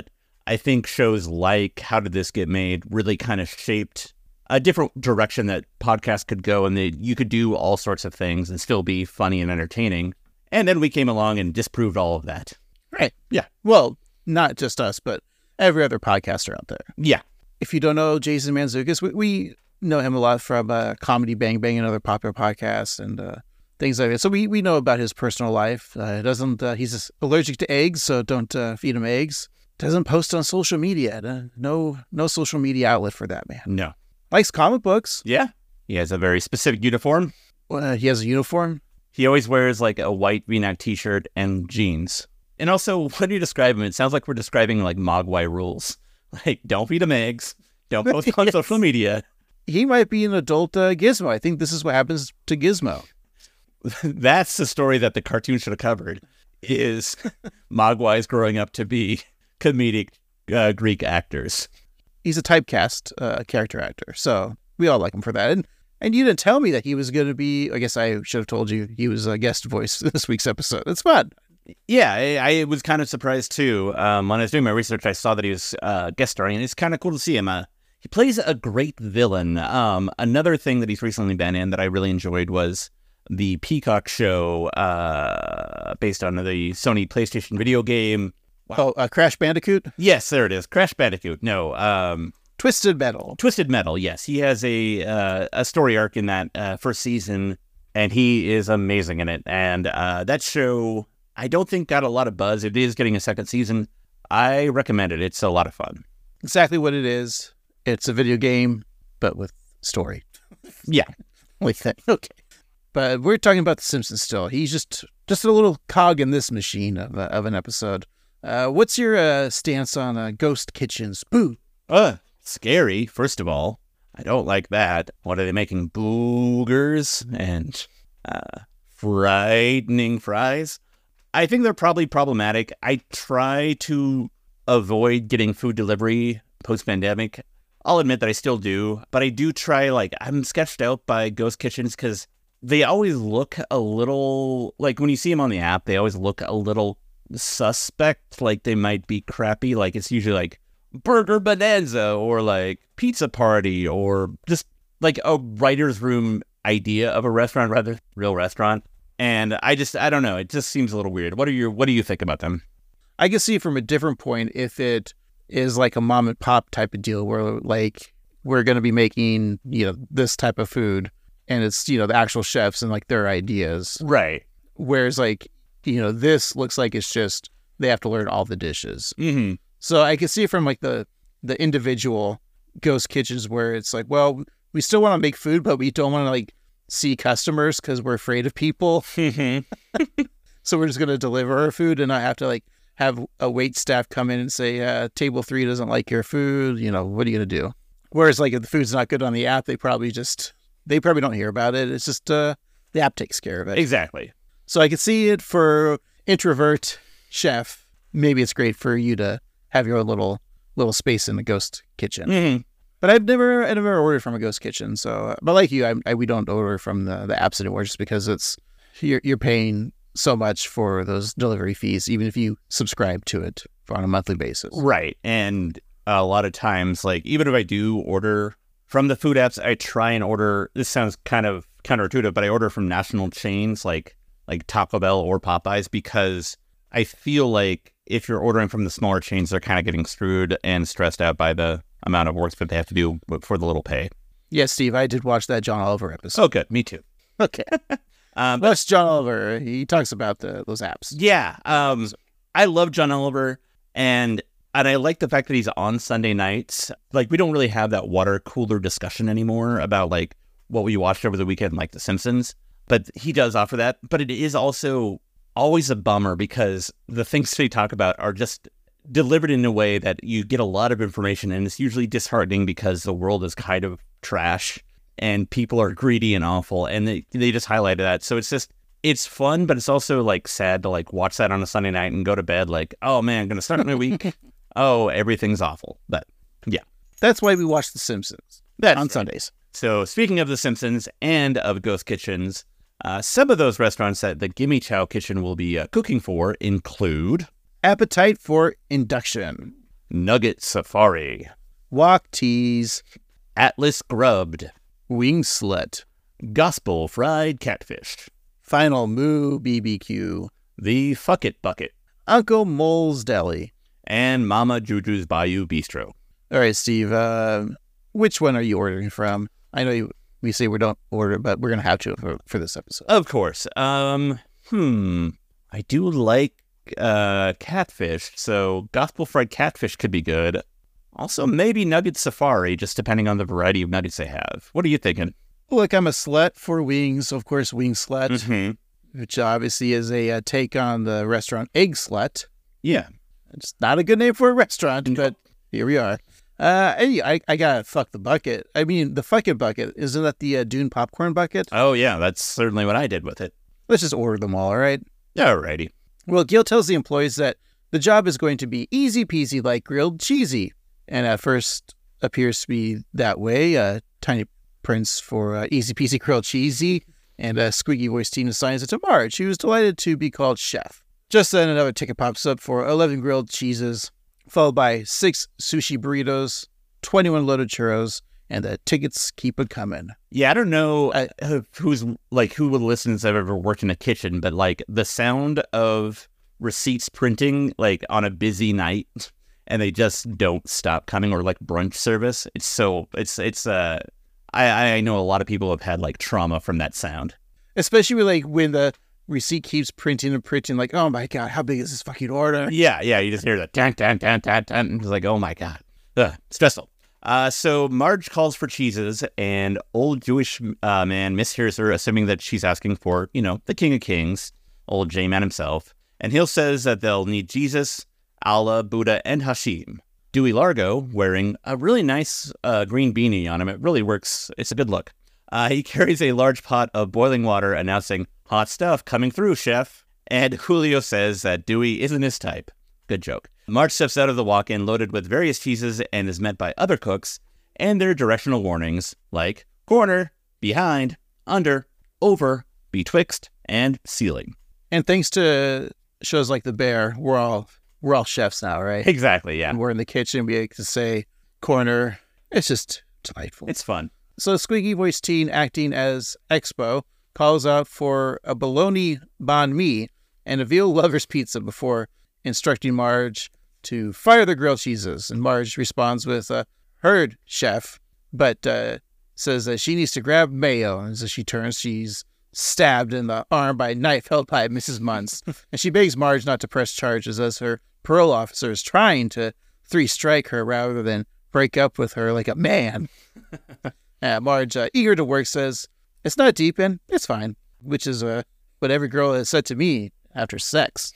I think shows like How Did This Get Made really kind of shaped a different direction that podcasts could go, and that you could do all sorts of things and still be funny and entertaining. And then we came along and disproved all of that. Right. Yeah. Well, not just us, but every other podcaster out there. Yeah. If you don't know Jason Mantzoukas, we, we know him a lot from uh, Comedy Bang Bang and other popular podcasts and uh, things like that. So we, we know about his personal life. Uh, doesn't uh, he's allergic to eggs, so don't uh, feed him eggs. Doesn't post on social media. Uh, no no social media outlet for that man. No. Likes comic books. Yeah. He has a very specific uniform. Uh, he has a uniform. He always wears like a white V-neck t-shirt and jeans. And also, when you describe him, it sounds like we're describing like Mogwai rules. Like, don't feed him eggs. Don't post on yes. social media. He might be an adult uh, Gizmo. I think this is what happens to Gizmo. That's the story that the cartoon should have covered, is Mogwais growing up to be comedic uh, Greek actors. He's a typecast uh, character actor, so we all like him for that. And, and you didn't tell me that he was going to be, I guess I should have told you, he was a guest voice this week's episode. It's fun. Yeah, I, I was kind of surprised too. Um, when I was doing my research, I saw that he was uh, guest starring, and it's kind of cool to see him. Uh, he plays a great villain. Um, another thing that he's recently been in that I really enjoyed was the Peacock show uh, based on the Sony PlayStation video game. Wow. Oh, uh, Crash Bandicoot? Yes, there it is. Crash Bandicoot. No. Um, Twisted Metal. Twisted Metal, yes. He has a uh, a story arc in that uh, first season, and he is amazing in it. And uh, that show, I don't think got a lot of buzz. It is getting a second season. I recommend it. It's a lot of fun. Exactly what it is. It's a video game, but with story. Yeah. Like that. Okay. But we're talking about The Simpsons still. He's just just a little cog in this machine of, uh, of an episode. Uh, what's your uh, stance on uh, ghost kitchens? Boo. Uh, scary, first of all. I don't like that. What are they making? Boogers and uh, frightening fries? I think they're probably problematic. I try to avoid getting food delivery post-pandemic. I'll admit that I still do, but I do try, like, I'm sketched out by ghost kitchens because they always look a little, like, when you see them on the app, they always look a little suspect, like they might be crappy. Like, it's usually like Burger Bonanza or like Pizza Party or just like a writer's room idea of a restaurant rather than real restaurant. And I just, I don't know. It just seems a little weird. What are your, what do you think about them? I can see from a different point if it is like a mom and pop type of deal where like we're going to be making, you know, this type of food and it's, you know, the actual chefs and like their ideas. Right. Whereas like, you know, this looks like it's just, they have to learn all the dishes. Mm-hmm. So I can see from like the, the individual ghost kitchens where it's like, well, we still want to make food, but we don't want to like see customers because we're afraid of people. Mm-hmm. So we're just going to deliver our food and not have to like have a wait staff come in and say, uh, table three doesn't like your food. You know, what are you going to do? Whereas like if the food's not good on the app, they probably just, they probably don't hear about it. It's just, uh, the app takes care of it. Exactly. So I could see it for introvert chef. Maybe it's great for you to have your own little little space in the ghost kitchen. Mm-hmm. But I've never I never ordered from a ghost kitchen. So, but like you, I, I we don't order from the, the apps anymore just because it's you're you're paying so much for those delivery fees, even if you subscribe to it on a monthly basis. Right, and a lot of times, like even if I do order from the food apps, I try and order. This sounds kind of counterintuitive, but I order from national chains like. like Taco Bell or Popeyes, because I feel like if you're ordering from the smaller chains, they're kind of getting screwed and stressed out by the amount of work that they have to do for the little pay. Yes, Steve, I did watch that John Oliver episode. Oh, good. Me too. Okay. um, That's John Oliver. He talks about the those apps. Yeah. Um, I love John Oliver, and and I like the fact that he's on Sunday nights. Like, we don't really have that water cooler discussion anymore about, like, what we watched over the weekend, like The Simpsons. But he does offer that. But it is also always a bummer because the things they talk about are just delivered in a way that you get a lot of information, and it's usually disheartening because the world is kind of trash and people are greedy and awful, and they, they just highlighted that. So it's just, it's fun, but it's also like sad to like watch that on a Sunday night and go to bed like, oh man, I'm going to start my week. Oh, everything's awful. But yeah. That's why we watch The Simpsons That's on right. Sundays. So speaking of The Simpsons and of ghost kitchens, Uh, some of those restaurants that the Gimme Chow Kitchen will be uh, cooking for include Appetite for Induction. Nugget Safari. Wok Tease. Atlas Grubbed. Wing Slut. Gospel Fried Catfish. Final Moo B B Q. The Fuck It Bucket. Uncle Mole's Deli. And Mama Juju's Bayou Bistro. All right, Steve, uh, which one are you ordering from? I know you, we say we don't order, but we're going to have to for, for this episode. Of course. Um, hmm. I do like uh, catfish, so Gospel Fried Catfish could be good. Also, maybe Nugget Safari, just depending on the variety of nuggets they have. What are you thinking? Look, I'm a slut for wings, of course, Wing Slut, Mm-hmm. which obviously is a, uh take on the restaurant Egg Slut. Yeah. It's not a good name for a restaurant, but here we are. Uh, hey, I, I gotta fuck the bucket. I mean, the fuck it bucket. Isn't that the uh, Dune popcorn bucket? Oh, yeah, that's certainly what I did with it. Let's just order them all, all right? Alrighty. Well, Gil tells the employees that the job is going to be easy peasy like grilled cheesy. And at first appears to be that way. Uh, Tiny Prince for uh, easy peasy grilled cheesy. And uh, squeaky voice teen assigns it to Marge, who is delighted to be called chef. Just then another ticket pops up for eleven grilled cheeses, followed by six sushi burritos, twenty-one loaded churros, and the tickets keep it coming. Yeah, I don't know uh, who's like who would listens have ever worked in a kitchen, but like the sound of receipts printing like on a busy night and they just don't stop coming, or like brunch service. It's so it's it's uh I I know a lot of people have had like trauma from that sound. Especially with, like when the receipt keeps printing and printing, like, oh my god, how big is this fucking order? Yeah, yeah, you just hear that tan tan tan tan tan. It's like, oh my god, Ugh, stressful. Uh, so Marge calls for cheeses, and old Jewish uh, man mishears her, assuming that she's asking for, you know, the King of Kings, old J-Man himself. And he says that they'll need Jesus, Allah, Buddha, and Hashim. Dewey Largo, wearing a really nice uh, green beanie on him. It really works. It's a good look. Uh, he carries a large pot of boiling water, announcing, hot stuff coming through, chef. And Julio says that Dewey isn't his type. Good joke. Marge steps out of the walk-in loaded with various cheeses and is met by other cooks and their directional warnings like corner, behind, under, over, betwixt, and ceiling. And thanks to shows like The Bear, we're all we're all chefs now, right? Exactly, yeah. And we're in the kitchen, we get to say corner. It's just delightful. It's fun. So squeaky voice teen acting as Expo calls out for a bologna banh mi and a veal lover's pizza before instructing Marge to fire the grilled cheeses. And Marge responds with, uh, heard, chef, but uh, says that she needs to grab mayo. And as she turns, she's stabbed in the arm by a knife held by Missus Muntz. And she begs Marge not to press charges as her parole officer is trying to three-strike her rather than break up with her like a man. uh, Marge, uh, eager to work, says, it's not deep and it's fine, which is uh, what every girl has said to me after sex.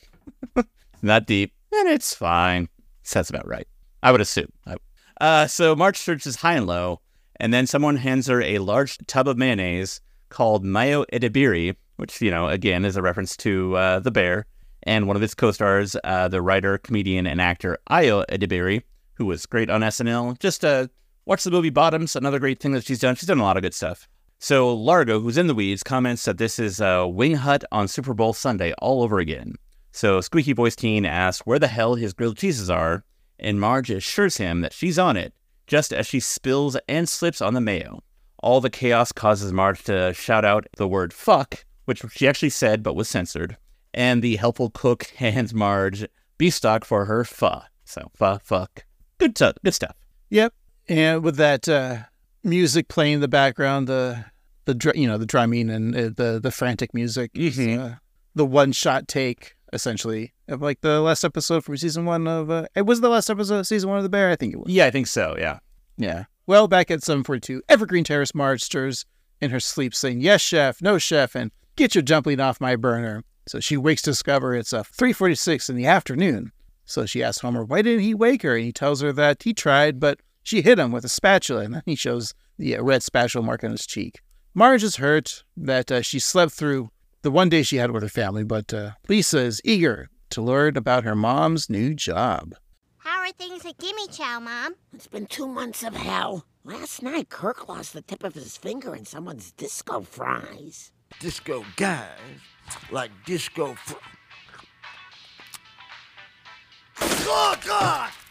Not deep, and it's fine. Sounds about right. I would assume. Uh, so Marge searches high and low, and then someone hands her a large tub of mayonnaise called Mayo Edibiri, which, you know, again, is a reference to uh, The Bear, and one of its co-stars, uh, the writer, comedian, and actor Ayo Edibiri, who was great on S N L. Just uh, watch the movie Bottoms, another great thing that she's done. She's done a lot of good stuff. So Largo, who's in the weeds, comments that this is uh, Wing Hut on Super Bowl Sunday all over again. So Squeaky Voice Teen asks where the hell his grilled cheeses are, and Marge assures him that she's on it, just as she spills and slips on the mayo. All the chaos causes Marge to shout out the word fuck, which she actually said but was censored, and the helpful cook hands Marge beef stock for her pho. So, pho, fuck. Good, t- good stuff. Yep. And with that uh, music playing in the background, the, the dr- you know, the drumming and uh, the, the frantic music, mm-hmm. uh, the one-shot take, essentially, of like the last episode from season one of, uh, it was the last episode of season one of The Bear, I think it was. Yeah, I think so, yeah. Yeah. Well, back at seven forty-two, Evergreen Terrace, Marge stirs in her sleep saying, yes, chef, no, chef, and get your dumpling off my burner. So she wakes to discover it's uh, three forty-six in the afternoon. So she asks Homer, why didn't he wake her? And he tells her that he tried, but she hit him with a spatula, and then he shows the uh, red spatula mark on his cheek. Marge is hurt that uh, she slept through the one day she had with her family, but uh, Lisa is eager to learn about her mom's new job. How are things at Gimme Chow, Mom? It's been two months of hell. Last night, Kirk lost the tip of his finger in someone's disco fries. Disco guys? Like disco fr... Oh, God!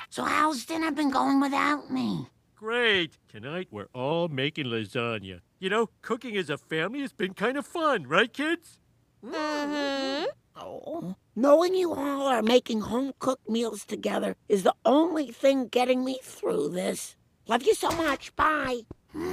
So how's dinner been going without me? Great. Tonight we're all making lasagna. You know, cooking as a family has been kind of fun, right, kids? Mm-hmm. Oh, knowing you all are making home-cooked meals together is the only thing getting me through this. Love you so much. Bye.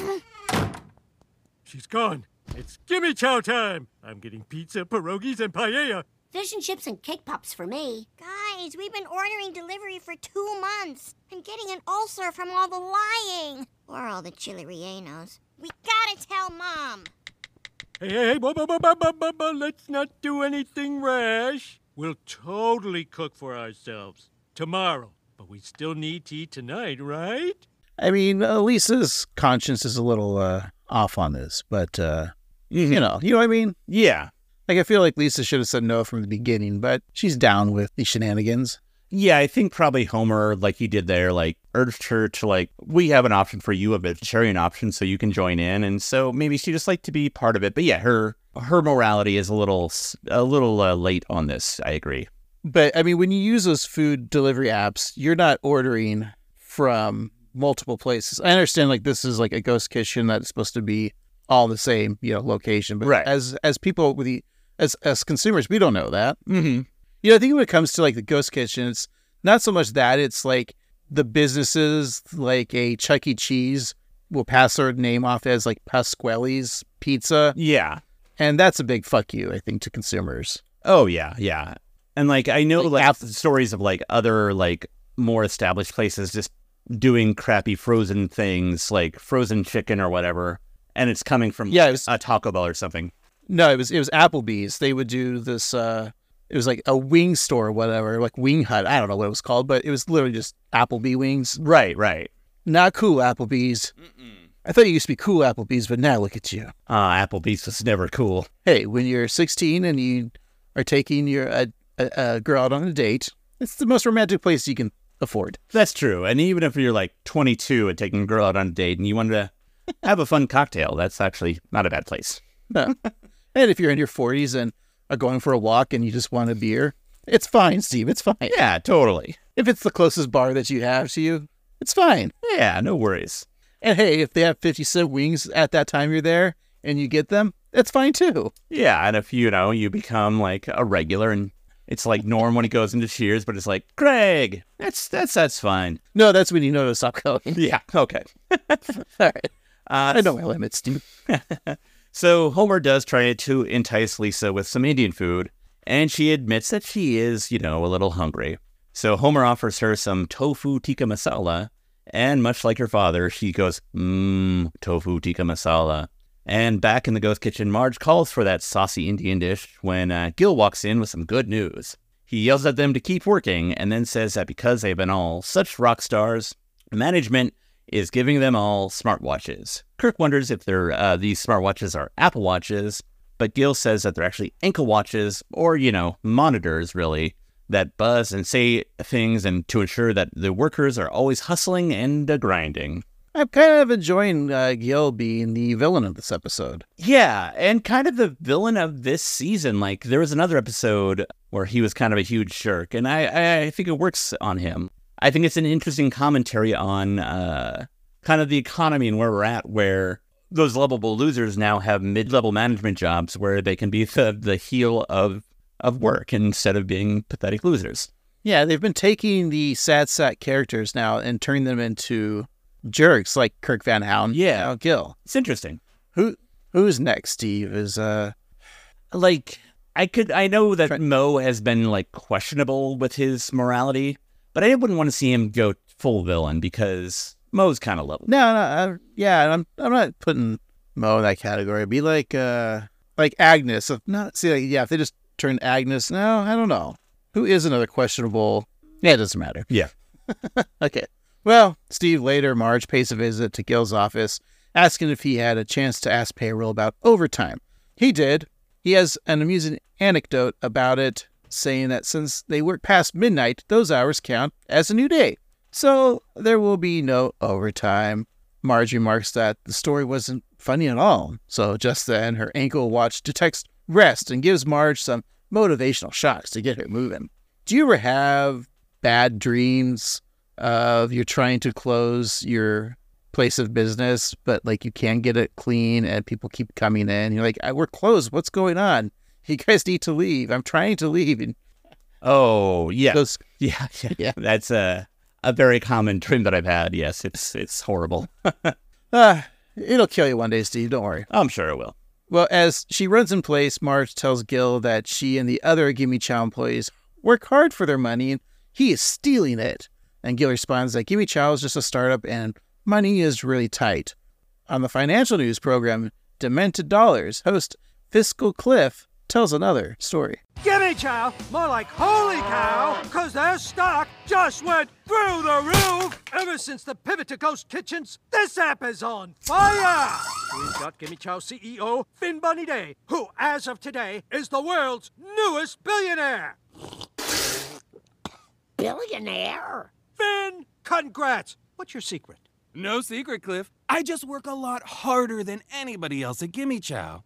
She's gone. It's gimme chow time. I'm getting pizza, pierogies, and paella. Fish and chips and cake pops for me. Guys, we've been ordering delivery for two months. I'm getting an ulcer from all the lying. Or all the chili rellenos. We gotta tell Mom. Hey, hey, hey, blah, blah, blah, blah, blah, blah, blah. Let's not do anything rash. We'll totally cook for ourselves tomorrow. But we still need to eat tonight, right? I mean, uh, Lisa's conscience is a little uh, off on this, but, uh, mm-hmm. you know, you know what I mean? Yeah. Like, I feel like Lisa should have said no from the beginning, but she's down with the shenanigans. Yeah, I think probably Homer, like he did there, like, urged her to, like, we have an option for you, a vegetarian option, so you can join in. And so maybe she just liked to be part of it. But yeah, her her morality is a little, a little uh, late on this. I agree. But, I mean, when you use those food delivery apps, you're not ordering from multiple places. I understand, like, this is, like, a ghost kitchen that's supposed to be all the same, you know, location. But right. as as people, with the as, as consumers, we don't know that. Mm-hmm. You know, I think when it comes to, like, the ghost kitchen, it's not so much that, it's, like, the businesses, like a Chuck E. Cheese will pass their name off as, like, Pasquale's Pizza. Yeah. And that's a big fuck you, I think, to consumers. Oh, yeah, yeah. And, like, I know, Like, like, half- stories of, like, other, like, more established places just doing crappy frozen things, like frozen chicken or whatever, and it's coming from yeah, it was, a Taco Bell or something. No, it was it was Applebee's. They would do this, uh, it was like a wing store or whatever, like Wing Hut. I don't know what it was called, but it was literally just Applebee wings. Right, right. Not cool Applebee's. Mm-mm. I thought you used to be cool Applebee's, but now look at you. Ah, uh, Applebee's was never cool. Hey, when you're sixteen and you are taking your a, a, a girl out on a date, it's the most romantic place you can afford. That's true. And even if you're like twenty-two and taking a girl out on a date and you wanted to have a fun cocktail, that's actually not a bad place. No. And if you're in your forties and are going for a walk and you just want a beer, it's fine, Steve. It's fine. Yeah, totally. If it's the closest bar that you have to you, it's fine. Yeah, no worries. And hey, if they have fifty cent wings at that time you're there and you get them, it's fine too. Yeah, and if, you know, you become like a regular and it's like Norm when he goes into Cheers, but it's like, Craig, that's that's that's fine. No, that's when you know to stop going. Yeah, okay. All right. Uh, I know my limits, Steve. So Homer does try to entice Lisa with some Indian food, and she admits that she is, you know, a little hungry. So Homer offers her some tofu tikka masala, and much like her father, she goes, mmm, tofu tikka masala. And back in the ghost kitchen, Marge calls for that saucy Indian dish when uh, Gil walks in with some good news. He yells at them to keep working, and then says that because they've been all such rock stars, management is giving them all smartwatches. Kirk wonders if they're, uh, these smartwatches are Apple Watches, but Gil says that they're actually ankle watches, or, you know, monitors, really, that buzz and say things and to ensure that the workers are always hustling and uh, grinding. I'm kind of enjoying uh, Gil being the villain of this episode. Yeah, and kind of the villain of this season. Like, there was another episode where he was kind of a huge jerk, and I, I think it works on him. I think it's an interesting commentary on uh, kind of the economy and where we're at, where those lovable losers now have mid-level management jobs where they can be the, the heel of, of work instead of being pathetic losers. Yeah, they've been taking the sad sack characters now and turning them into jerks like Kirk Van Houten. Yeah. Now Gil. It's interesting. Who Who's next, Steve? Is, uh... Like, I could, I know that Mo has been, like, questionable with his morality, but I wouldn't want to see him go full villain because Mo's kind of level. No, no, I, yeah, I'm I'm not putting Mo in that category. It'd be like uh like Agnes. If not, see, like, yeah, if they just turned Agnes, no, I don't know. Who is another questionable? Yeah, it doesn't matter. Yeah. Okay. Well, Steve later, Marge pays a visit to Gil's office, asking if he had a chance to ask payroll about overtime. He did. He has an amusing anecdote about it, saying that since they work past midnight, those hours count as a new day. So there will be no overtime. Marge remarks that the story wasn't funny at all. So just then, her ankle watch detects rest and gives Marge some motivational shocks to get her moving. Do you ever have bad dreams of you're trying to close your place of business, but like you can't get it clean and people keep coming in. You're like, we're closed. What's going on? You guys need to leave. I'm trying to leave. And oh, yeah. Those, yeah. Yeah. Yeah. That's a, a very common dream that I've had. Yes, it's it's horrible. uh, it'll kill you one day, Steve. Don't worry. I'm sure it will. Well, as she runs in place, Marge tells Gil that she and the other Gimme Chow employees work hard for their money and he is stealing it. And Gil responds that Gimme Chow is just a startup and money is really tight. On the financial news program, Demented Dollars, host Fiscal Cliff tells another story. Gimme Chow, more like holy cow, cause their stock just went through the roof. Ever since the pivot to ghost kitchens, this app is on fire. We've got Gimme Chow C E O Finn Bunny Day, who as of today is the world's newest billionaire. Billionaire? Finn, congrats. What's your secret? No secret, Cliff. I just work a lot harder than anybody else at Gimme Chow.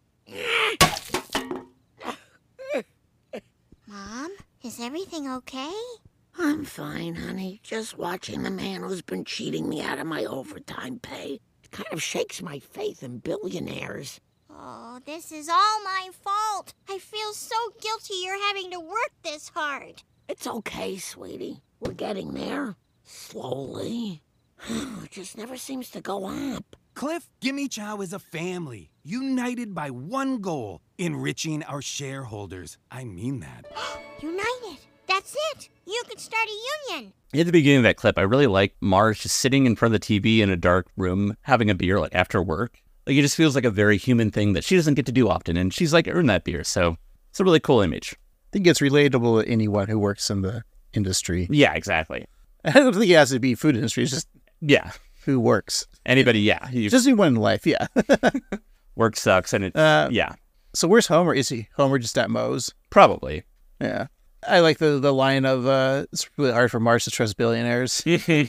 Mom, is everything okay? I'm fine, honey. Just watching the man who's been cheating me out of my overtime pay. It kind of shakes my faith in billionaires. Oh, this is all my fault. I feel so guilty you're having to work this hard. It's okay, sweetie. We're getting there. Slowly. It just never seems to go up. Cliff, Gimme Chow is a family, united by one goal, enriching our shareholders. I mean that. United. That's it. You could start a union. At the beginning of that clip, I really like Marge just sitting in front of the T V in a dark room, having a beer like after work. Like it just feels like a very human thing that she doesn't get to do often, and she's like earned that beer. So it's a really cool image. I think it's relatable to anyone who works in the industry. Yeah, exactly. I don't think it has to be food industry. It's just yeah, who works. Anybody, yeah. You, just anyone in life, yeah. Work sucks, and it's, uh, yeah. So where's Homer? Is he Homer just at Moe's? Probably. Yeah. I like the, the line of, uh, it's really hard for Marge to trust billionaires.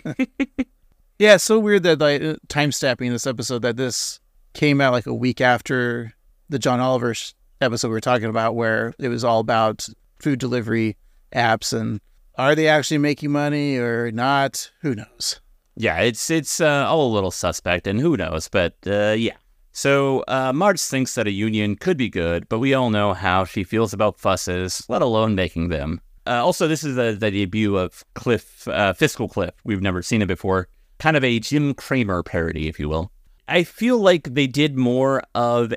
Yeah, it's so weird that like time stamping this episode that this came out like a week after the John Oliver episode we were talking about, where it was all about food delivery apps and are they actually making money or not? Who knows? Yeah, it's it's uh, all a little suspect, and who knows? But uh, yeah. So uh, Marge thinks that a union could be good, but we all know how she feels about fusses, let alone making them. Uh, also, this is the, the debut of Cliff, uh, Fiscal Cliff. We've never seen it before. Kind of a Jim Cramer parody, if you will. I feel like they did more of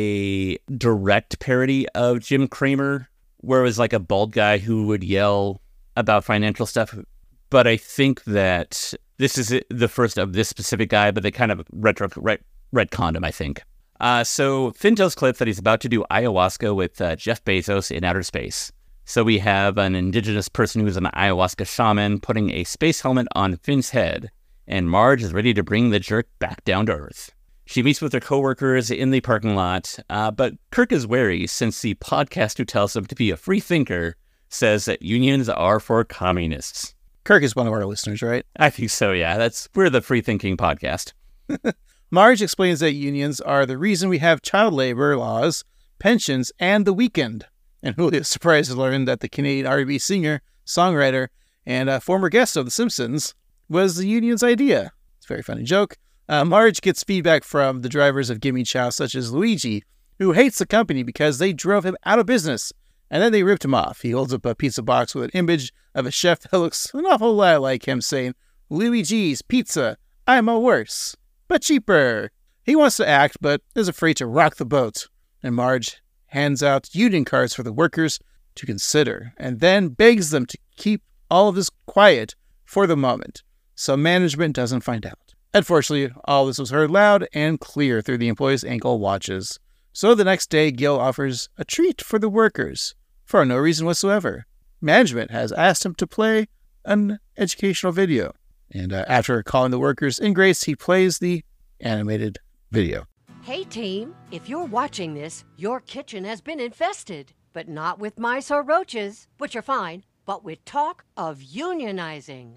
a direct parody of Jim Cramer, where it was like a bald guy who would yell about financial stuff. But I think that this is the first of this specific guy, but they kind of retro ret, retconned him, I think. Uh, so Finn tells Cliff that he's about to do ayahuasca with uh, Jeff Bezos in outer space. So we have an indigenous person who's an ayahuasca shaman putting a space helmet on Finn's head, and Marge is ready to bring the jerk back down to Earth. She meets with her coworkers in the parking lot, uh, but Kirk is wary since the podcast who tells him to be a free thinker says that unions are for communists. Kirk is one of our listeners, right? I think so, yeah. That's we're the free thinking podcast. Marge explains that unions are the reason we have child labor laws, pensions, and the weekend. And Julio is surprised to learn that the Canadian R and B singer, songwriter, and a former guest of The Simpsons was the union's idea. It's a very funny joke. Uh, Marge gets feedback from the drivers of Gimme Chow, such as Luigi, who hates the company because they drove him out of business, and then they ripped him off. He holds up a pizza box with an image of a chef that looks an awful lot like him, saying, "Luigi's Pizza, I'm a worse, but cheaper." He wants to act, but is afraid to rock the boat, and Marge hands out union cards for the workers to consider, and then begs them to keep all of this quiet for the moment, so management doesn't find out. Unfortunately, all this was heard loud and clear through the employees' ankle watches. So the next day, Gil offers a treat for the workers, for no reason whatsoever. Management has asked him to play an educational video. And uh, after calling the workers in grace, he plays the animated video. Hey team, if you're watching this, your kitchen has been infested. But not with mice or roaches, which are fine, but with talk of unionizing.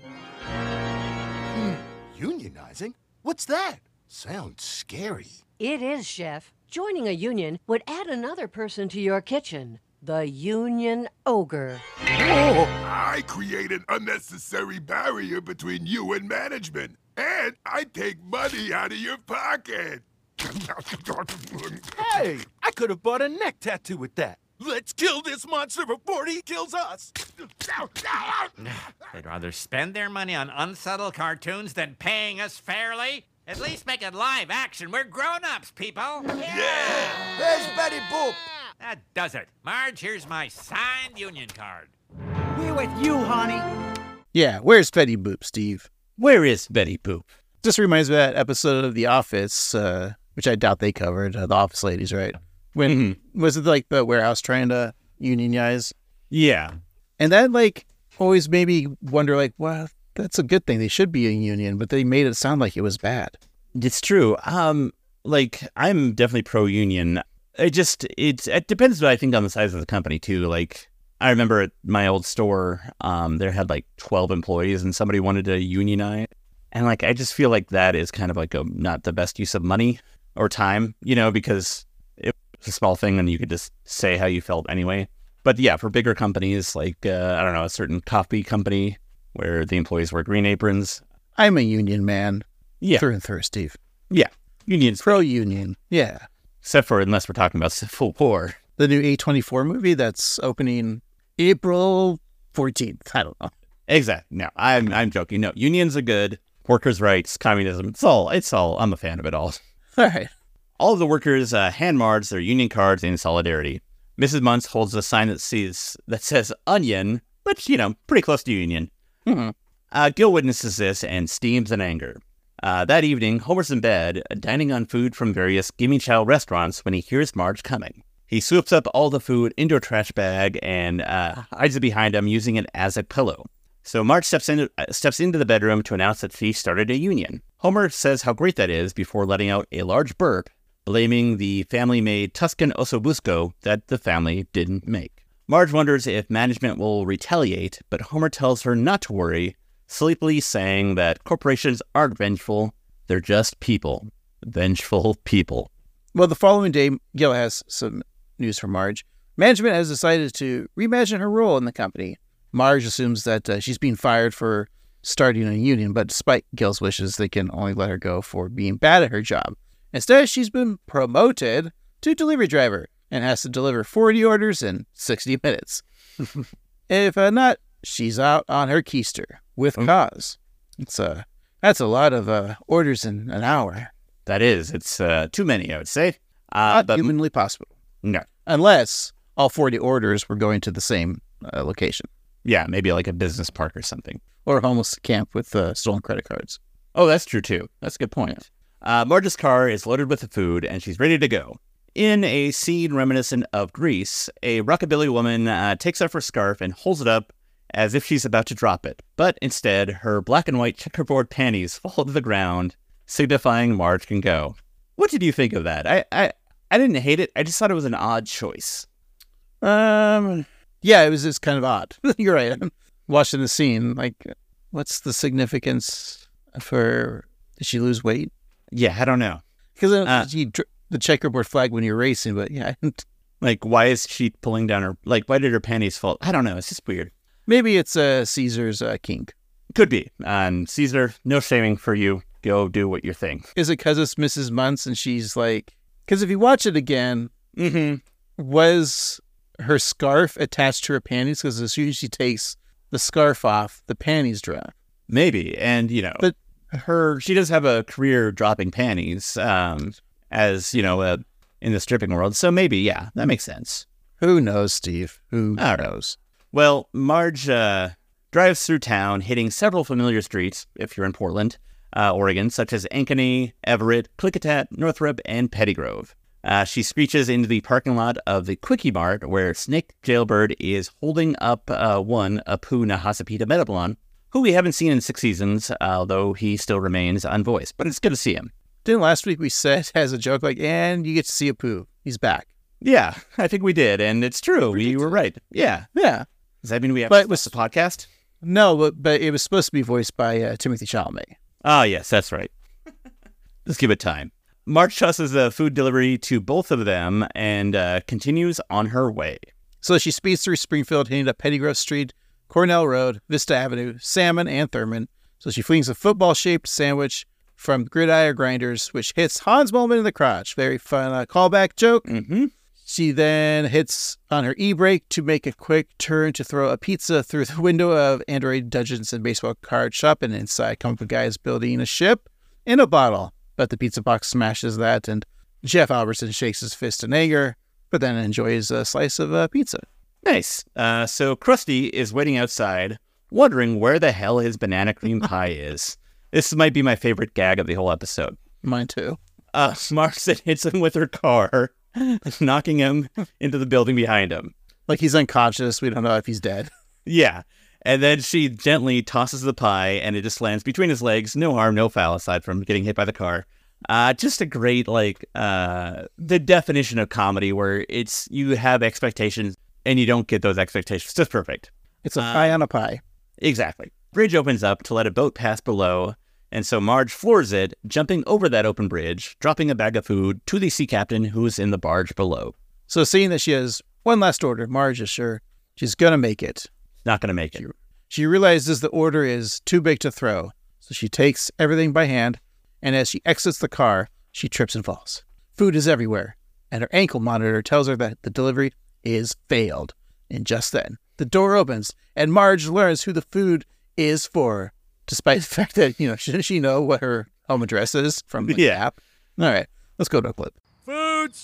Unionizing? What's that? Sounds scary. It is, Chef. Joining a union would add another person to your kitchen. the Union Ogre. Oh, I create an unnecessary barrier between you and management, and I take money out of your pocket. Hey, I could have bought a neck tattoo with that. Let's kill this monster before he kills us. They'd rather spend their money on unsubtle cartoons than paying us fairly. At least make it live action. We're grown-ups, people. Yeah! There's Betty Boop. That does it. Marge, here's my signed union card. We're with you, honey. Yeah, where's Betty Boop, Steve? Where is Betty Boop? This reminds me of that episode of The Office, uh, which I doubt they covered, uh, The Office Ladies, right? When mm-hmm. Was it like the warehouse trying to unionize? Yeah. And that like always made me wonder, like, well, that's a good thing. They should be a union, but they made it sound like it was bad. It's true. Um, like I'm definitely pro-union. It just it it depends, I think, on the size of the company too. Like I remember at my old store, um, there had like twelve employees, and somebody wanted to unionize, and like I just feel like that is kind of like a not the best use of money or time, you know, because it was a small thing and you could just say how you felt anyway. But yeah, for bigger companies like uh, I don't know, a certain coffee company where the employees wear green aprons. I'm a union man. Yeah. Through and through, Steve. Yeah. Unions. Pro-union. Yeah. Except for unless we're talking about Civil War. The new A twenty-four movie that's opening April fourteenth. I don't know. Exactly. No, I'm I'm joking. No, unions are good. Workers' rights, communism. It's all, it's all, I'm a fan of it all. All right. All of the workers uh, hand Marge their union cards in solidarity. Missus Muntz holds a sign that says, that says onion, but, you know, pretty close to union. Mm-hmm. Uh, Gil witnesses this and steams in anger. Uh, that evening, Homer's in bed, dining on food from various Gimme Chow restaurants when he hears Marge coming. He swoops up all the food into a trash bag and uh, hides it behind him, using it as a pillow. So Marge steps into, uh, steps into the bedroom to announce that she started a union. Homer says how great that is before letting out a large burp, blaming the family-made Tuscan Osobusco that the family didn't make. Marge wonders if management will retaliate, but Homer tells her not to worry, sleepily saying that corporations aren't vengeful, they're just people. Vengeful people. Well, the following day, Gil has some news from Marge. Management has decided to reimagine her role in the company. Marge assumes that uh, she's being fired for starting a union, but despite Gil's wishes, they can only let her go for being bad at her job. Instead, she's been promoted to delivery driver and has to deliver forty orders in sixty minutes. If uh, not, she's out on her keister with cause. It's uh, that's a lot of uh, orders in an hour. That is. It's uh, too many, I would say. Uh, Not but, humanly possible. No. Unless all forty orders were going to the same uh, location. Yeah, maybe like a business park or something. Or a homeless camp with uh, stolen credit cards. Oh, that's true, too. That's a good point. Uh, Marge's car is loaded with the food, and she's ready to go. In a scene reminiscent of Grease, a rockabilly woman uh, takes off her scarf and holds it up as if she's about to drop it. But instead, her black and white checkerboard panties fall to the ground, signifying Marge can go. What did you think of that? I, I, I didn't hate it. I just thought it was an odd choice. Um, yeah, it was just kind of odd. You're right. I'm watching the scene. Like, what's the significance for? Did she lose weight? Yeah, I don't know. Because uh, she dr- the checkerboard flag when you're racing, but yeah. Like, why is she pulling down her? Like, why did her panties fall? I don't know. It's just weird. Maybe it's uh, Caesar's uh, kink. Could be. And um, Caesar, no shaming for you. Go do what you think. Is it because it's Missus Muntz and she's like... Because if you watch it again, mm-hmm. was her scarf attached to her panties? Because as soon as she takes the scarf off, the panties drop. Maybe. And, you know, but her she does have a career dropping panties, um, as, you know, uh, in the stripping world. So maybe, yeah, that makes sense. Who knows, Steve? Who All knows? Right. Well, Marge uh, drives through town, hitting several familiar streets, if you're in Portland, uh, Oregon, such as Ankeny, Everett, Klickitat, Northrop, and Pettygrove. Uh, she screeches into the parking lot of the Quickie Mart, where Snake Jailbird is holding up uh, one Apu Nahasapita Metablon, who we haven't seen in six seasons, although he still remains unvoiced. But it's good to see him. Didn't last week we said as a joke, like, and you get to see Apu. He's back. Yeah, I think we did, and it's true. We were right. Yeah. Yeah. Does that mean we have but to was the podcast? No, but, but it was supposed to be voiced by uh, Timothy Chalamet. Ah, yes, that's right. Let's give it time. Marge tosses a food delivery to both of them and uh, continues on her way. So she speeds through Springfield, hitting up Pettygrove Street, Cornell Road, Vista Avenue, Salmon, and Thurman. So she flings a football-shaped sandwich from Gridiron Grinders, which hits Hans Moleman in the crotch. Very fun uh, callback joke. Mm-hmm. She then hits on her e-brake to make a quick turn to throw a pizza through the window of Android Dungeons and Baseball Card Shop, and inside comic book guy is building a ship in a bottle. But the pizza box smashes that, and Jeff Albertson shakes his fist in anger, but then enjoys a slice of uh, pizza. Nice. Uh, so Krusty is waiting outside, wondering where the hell his banana cream pie is. This might be my favorite gag of the whole episode. Mine too. Uh, Marston hits him with her car, knocking him into the building behind him. Like he's unconscious. We don't know if he's dead. Yeah. And then she gently tosses the pie, and it just lands between his legs. No harm, no foul, aside from getting hit by the car. Uh, just a great, like, uh, the definition of comedy where it's you have expectations and you don't get those expectations. Just perfect. It's a uh, pie on a pie. Exactly. Bridge opens up to let a boat pass below, and so Marge floors it, jumping over that open bridge, dropping a bag of food to the sea captain who is in the barge below. So seeing that she has one last order, Marge is sure she's going to make it. Not going to make it. She, she realizes the order is too big to throw, so she takes everything by hand, and as she exits the car, she trips and falls. Food is everywhere, and her ankle monitor tells her that the delivery is failed. And just then, the door opens, and Marge learns who the food is for, despite the fact that, you know, shouldn't she know what her home address is from the yeah. app? All right, let's go to a clip. Foods!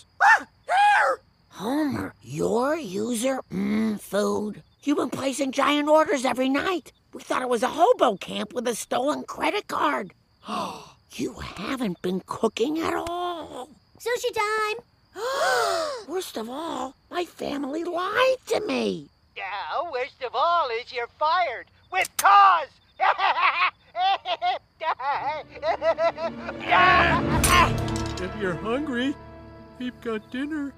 Homer, your user, mmm, food. You've been placing giant orders every night. We thought it was a hobo camp with a stolen credit card. You haven't been cooking at all. Sushi time! Worst of all, my family lied to me. Yeah, worst of all is you're fired with cause. If you're hungry, we've got dinner.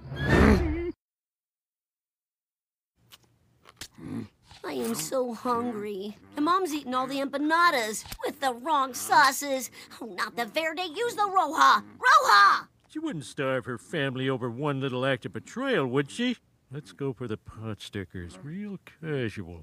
I am so hungry. And Mom's eating all the empanadas with the wrong sauces. Oh, not the Verde, use the Roja. Roja! She wouldn't starve her family over one little act of betrayal, would she? Let's go for the pot stickers, real casual.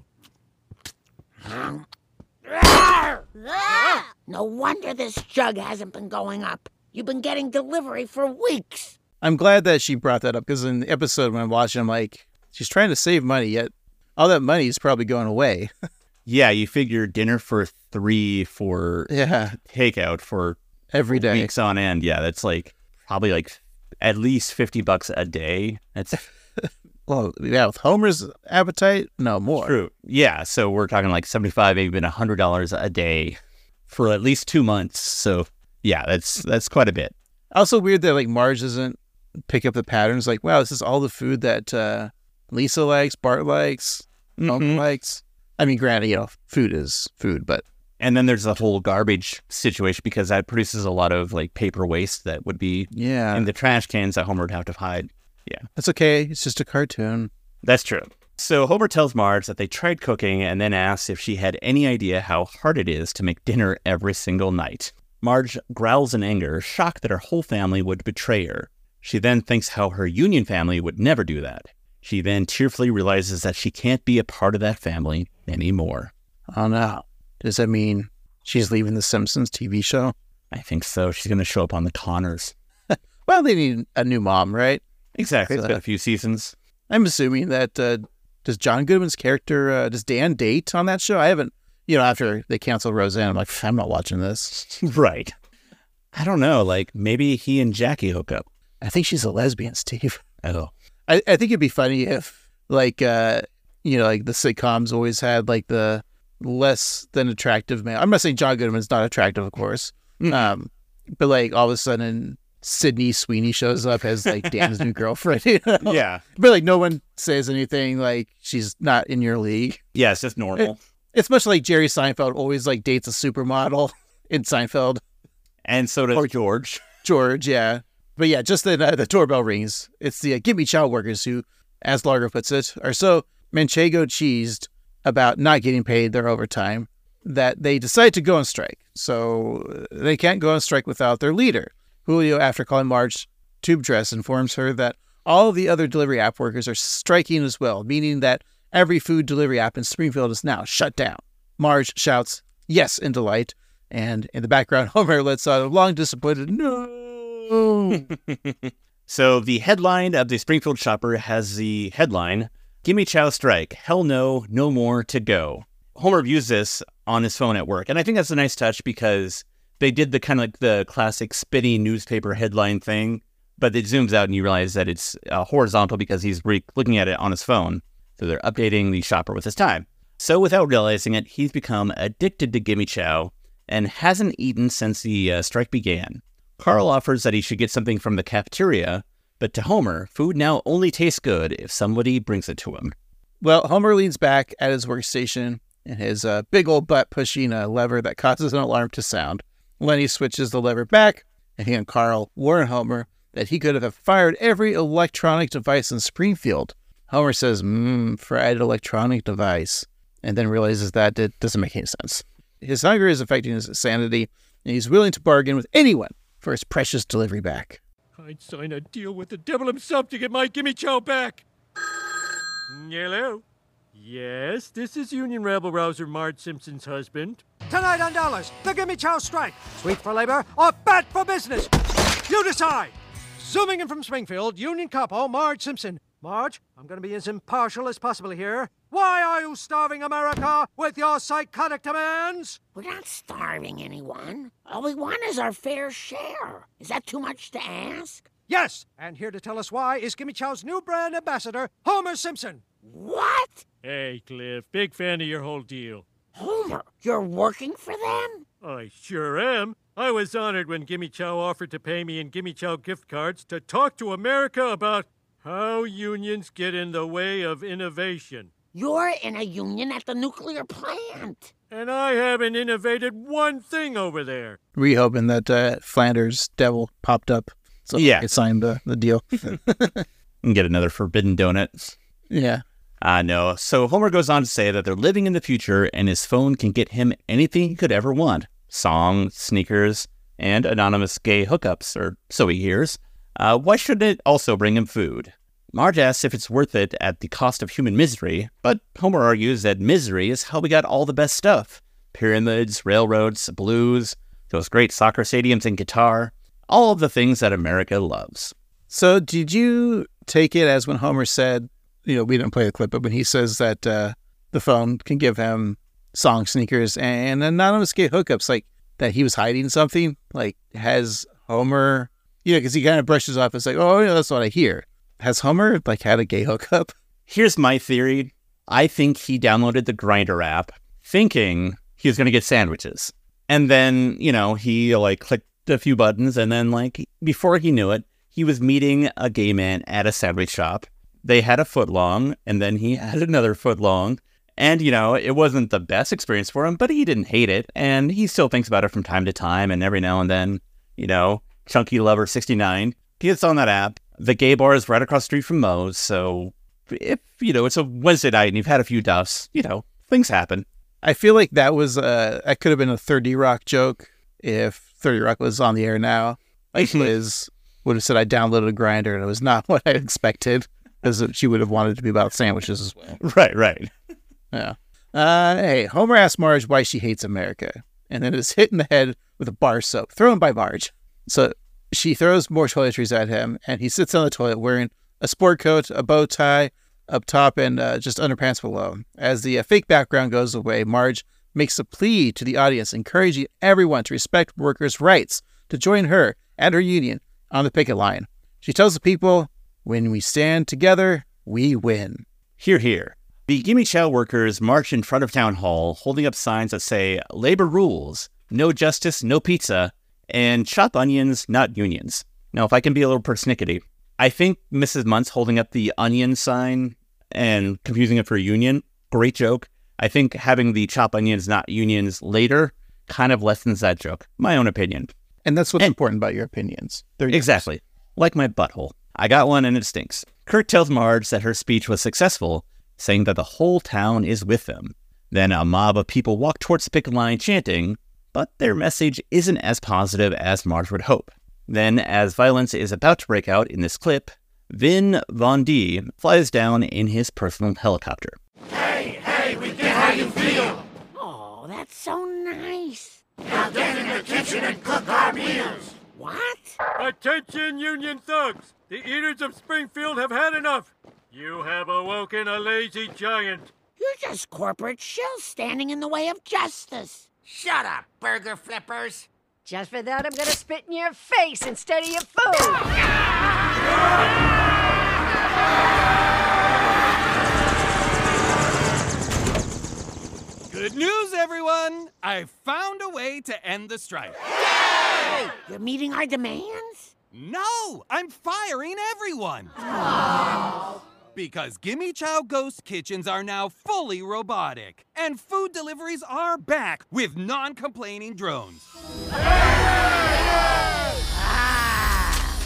No wonder this jug hasn't been going up. You've been getting delivery for weeks. I'm glad that she brought that up, because in the episode when I'm watching, I'm like, she's trying to save money, yet all that money is probably going away. Yeah, you figure dinner for three for yeah takeout for every day. Weeks on end. Yeah, that's like probably like at least fifty bucks a day. That's well, yeah, with Homer's appetite, no more. True. Yeah, so we're talking like seventy-five, even one hundred dollars a day for at least two months. So yeah, that's that's quite a bit. Also weird that like Marge doesn't pick up the patterns. Like, wow, this is all the food that uh, Lisa likes, Bart likes, mm-hmm. Homer likes. I mean, granted, you know, food is food, but... And then there's the whole garbage situation, because that produces a lot of, like, paper waste that would be yeah. in the trash cans that Homer would have to hide. Yeah. That's okay. It's just a cartoon. That's true. So Homer tells Marge that they tried cooking and then asks if she had any idea how hard it is to make dinner every single night. Marge growls in anger, shocked that her whole family would betray her. She then thinks how her Union family would never do that. She then tearfully realizes that she can't be a part of that family anymore. Oh no. Does that mean she's leaving the Simpsons T V show? I think so. She's going to show up on the Connors. Well, they need a new mom, right? Exactly. So It's been a few seasons. I'm assuming that, uh, does John Goodman's character, uh, does Dan date on that show? I haven't, you know, after they canceled Roseanne, I'm like, I'm not watching this. Right. I don't know. Like, maybe he and Jackie hook up. I think she's a lesbian, Steve. Oh. I, I think it'd be funny if, like, uh, you know, like the sitcoms always had, like, the less than attractive man. I'm not saying John Goodman's not attractive, of course. Mm. Um, but, like, all of a sudden, Sydney Sweeney shows up as, like, Dan's new girlfriend. You know? Yeah. But, like, no one says anything, like, she's not in your league. Yeah, it's just normal. It, it's much like Jerry Seinfeld always, like, dates a supermodel in Seinfeld. And so does or George. George, yeah. But yeah, just then uh, the doorbell rings. It's the uh, Gimme Chow workers who, as Largo puts it, are so manchego-cheesed about not getting paid their overtime that they decide to go on strike. So uh, they can't go on strike without their leader. Julio, after calling Marge tube dress, informs her that all of the other delivery app workers are striking as well, meaning that every food delivery app in Springfield is now shut down. Marge shouts, yes, in delight. And in the background, Homer lets out a long disappointed, no. So the headline of the Springfield Shopper has the headline, Gimme Chow Strike, Hell No, No More to Go. Homer views this on his phone at work. And I think that's a nice touch because they did the kind of like the classic spitty newspaper headline thing, but it zooms out and you realize that it's uh, horizontal because he's re- looking at it on his phone. So they're updating the shopper with his time. So without realizing it, he's become addicted to Gimme Chow and hasn't eaten since the uh, strike began. Carl offers that he should get something from the cafeteria, but to Homer, food now only tastes good if somebody brings it to him. Well, Homer leans back at his workstation and his uh, big old butt pushing a lever that causes an alarm to sound. Lenny switches the lever back, and he and Carl warn Homer that he could have fired every electronic device in Springfield. Homer says, mmm, fried electronic device, and then realizes that it doesn't make any sense. His hunger is affecting his sanity, and he's willing to bargain with anyone for his precious delivery back. I'd sign a deal with the devil himself to get my Gimme Chow back. Hello? Yes, this is Union Rebel Rouser Marge Simpson's husband. Tonight on Dollars, the Gimme Chow Strike. Sweet for labor or bad for business? You decide. Zooming in from Springfield, Union couple Marge Simpson. Marge, I'm going to be as impartial as possible here. Why are you starving America with your psychotic demands? We're not starving anyone. All we want is our fair share. Is that too much to ask? Yes, and here to tell us why is Gimme Chow's new brand ambassador, Homer Simpson. What? Hey, Cliff, big fan of your whole deal. Homer, you're working for them? I sure am. I was honored when Gimme Chow offered to pay me in Gimme Chow gift cards to talk to America about how unions get in the way of innovation. You're in a union at the nuclear plant. And I haven't innovated one thing over there. We hoping that uh, Flanders Devil popped up so yeah. I could sign the, the deal. And get another forbidden donut. Yeah. I uh, know. So Homer goes on to say that they're living in the future and his phone can get him anything he could ever want. Songs, sneakers, and anonymous gay hookups, or so he hears. Uh, why shouldn't it also bring him food? Marge asks if it's worth it at the cost of human misery, but Homer argues that misery is how we got all the best stuff. Pyramids, railroads, blues, those great soccer stadiums and guitar, all of the things that America loves. So did you take it as when Homer said, you know, we didn't play the clip, but when he says that uh, the phone can give him song sneakers and anonymous gay hookups, like that he was hiding something? Like, has Homer, you know, because he kind of brushes off, it's like, oh, yeah, that's what I hear. Has Homer, like, had a gay hookup? Here's my theory. I think he downloaded the Grindr app thinking he was going to get sandwiches. And then, you know, he, like, clicked a few buttons, and then, like, before he knew it, he was meeting a gay man at a sandwich shop. They had a footlong, and then he had another footlong. And, you know, it wasn't the best experience for him, but he didn't hate it. And he still thinks about it from time to time, and every now and then, you know, Chunky Lover sixty-nine gets on that app. The gay bar is right across the street from Moe's, so if, you know, it's a Wednesday night and you've had a few duffs, you know, things happen. I feel like that was, uh, that could have been a thirty Rock joke if thirty Rock was on the air now. Like Liz would have said I downloaded a Grindr, and it was not what I expected, because she would have wanted it to be about sandwiches as well. Right, right. Yeah. Uh, hey, Homer asks Marge why she hates America, and then is hit in the head with a bar soap thrown by Marge. So she throws more toiletries at him, and he sits on the toilet wearing a sport coat, a bow tie up top, and uh, just underpants below. As the uh, fake background goes away, Marge makes a plea to the audience, encouraging everyone to respect workers' rights, to join her and her union on the picket line. She tells the people, when we stand together, we win. Hear, hear. The Gimme Chow workers march in front of Town Hall, holding up signs that say, labor rules, no justice, no pizza, and chop onions, not unions. Now, if I can be a little persnickety, I think Missus Muntz holding up the onion sign and confusing it for a union, great joke. I think having the chop onions, not unions later kind of lessens that joke. My own opinion. And that's what's and, important about your opinions. They're exactly. Yours. Like my butthole. I got one and it stinks. Kirk tells Marge that her speech was successful, saying that the whole town is with them. Then a mob of people walk towards the picket line chanting, but their message isn't as positive as Marge would hope. Then, as violence is about to break out in this clip, Vin Von D flies down in his personal helicopter. Hey, hey, we get how you feel. Oh, that's so nice. Now get in the kitchen and cook our meals. What? Attention, Union thugs! The eaters of Springfield have had enough. You have awoken a lazy giant. You're just corporate shills standing in the way of justice. Shut up, burger flippers. Just for that, I'm gonna spit in your face instead of your food. Good news, everyone! I found a way to end the strike. Yay! You're meeting our demands? No, I'm firing everyone. Oh. Because Gimme Chow ghost kitchens are now fully robotic, and food deliveries are back with non-complaining drones. Ah.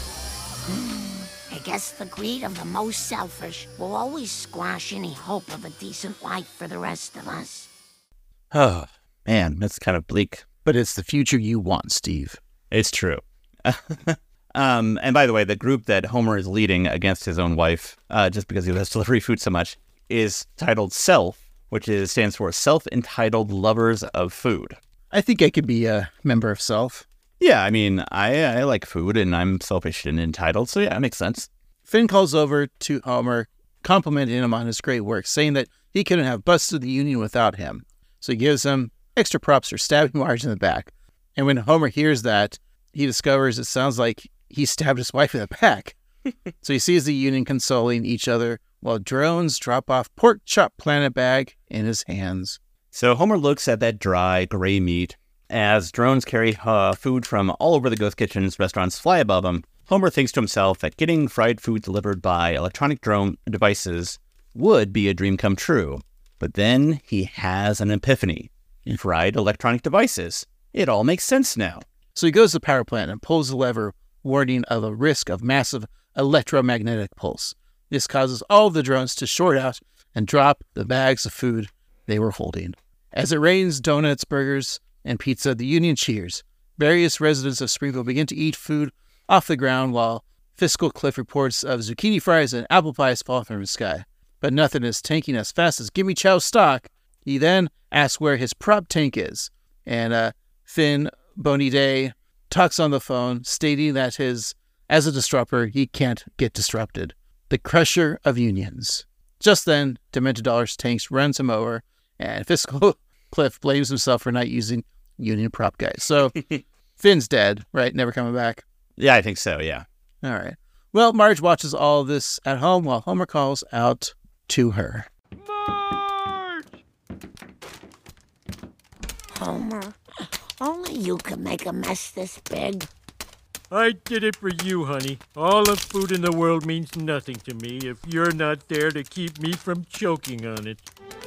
I guess the greed of the most selfish will always squash any hope of a decent life for the rest of us. Oh, man, that's kind of bleak. But it's the future you want, Steve. It's true. Um, and by the way, the group that Homer is leading against his own wife, uh, just because he loves delivery food so much, is titled SELF, which is stands for Self-Entitled Lovers of Food. I think I could be a member of SELF. Yeah, I mean, I, I like food, and I'm selfish and entitled, so yeah, it makes sense. Finn calls over to Homer, complimenting him on his great work, saying that he couldn't have busted the Union without him. So he gives him extra props for stabbing Marge in the back. And when Homer hears that, he discovers it sounds like he stabbed his wife in the back. So he sees the Union consoling each other while drones drop off pork chop planet bag in his hands. So Homer looks at that dry, gray meat. As drones carry uh, food from all over the ghost kitchens, restaurants fly above him. Homer thinks to himself that getting fried food delivered by electronic drone devices would be a dream come true. But then he has an epiphany. Fried electronic devices. It all makes sense now. So he goes to the power plant and pulls the lever, warning of a risk of massive electromagnetic pulse. This causes all the drones to short out and drop the bags of food they were holding. As it rains donuts, burgers, and pizza, the Union cheers. Various residents of Springfield begin to eat food off the ground while Fiscal Cliff reports of zucchini fries and apple pies fall from the sky. But nothing is tanking as fast as Gimme Chow's stock. He then asks where his prop tank is. And uh, Finn Boney Day talks on the phone, stating that his, as a disruptor, he can't get disrupted. The crusher of unions. Just then, Demented Dollars Tanks runs him over, and Fiscal Cliff blames himself for not using union prop guys. So, Finn's dead, right? Never coming back? Yeah, I think so, yeah. All right. Well, Marge watches all of this at home while Homer calls out to her. Marge! Homer, only you can make a mess this big. I did it for you, honey. All the food in the world means nothing to me if you're not there to keep me from choking on it.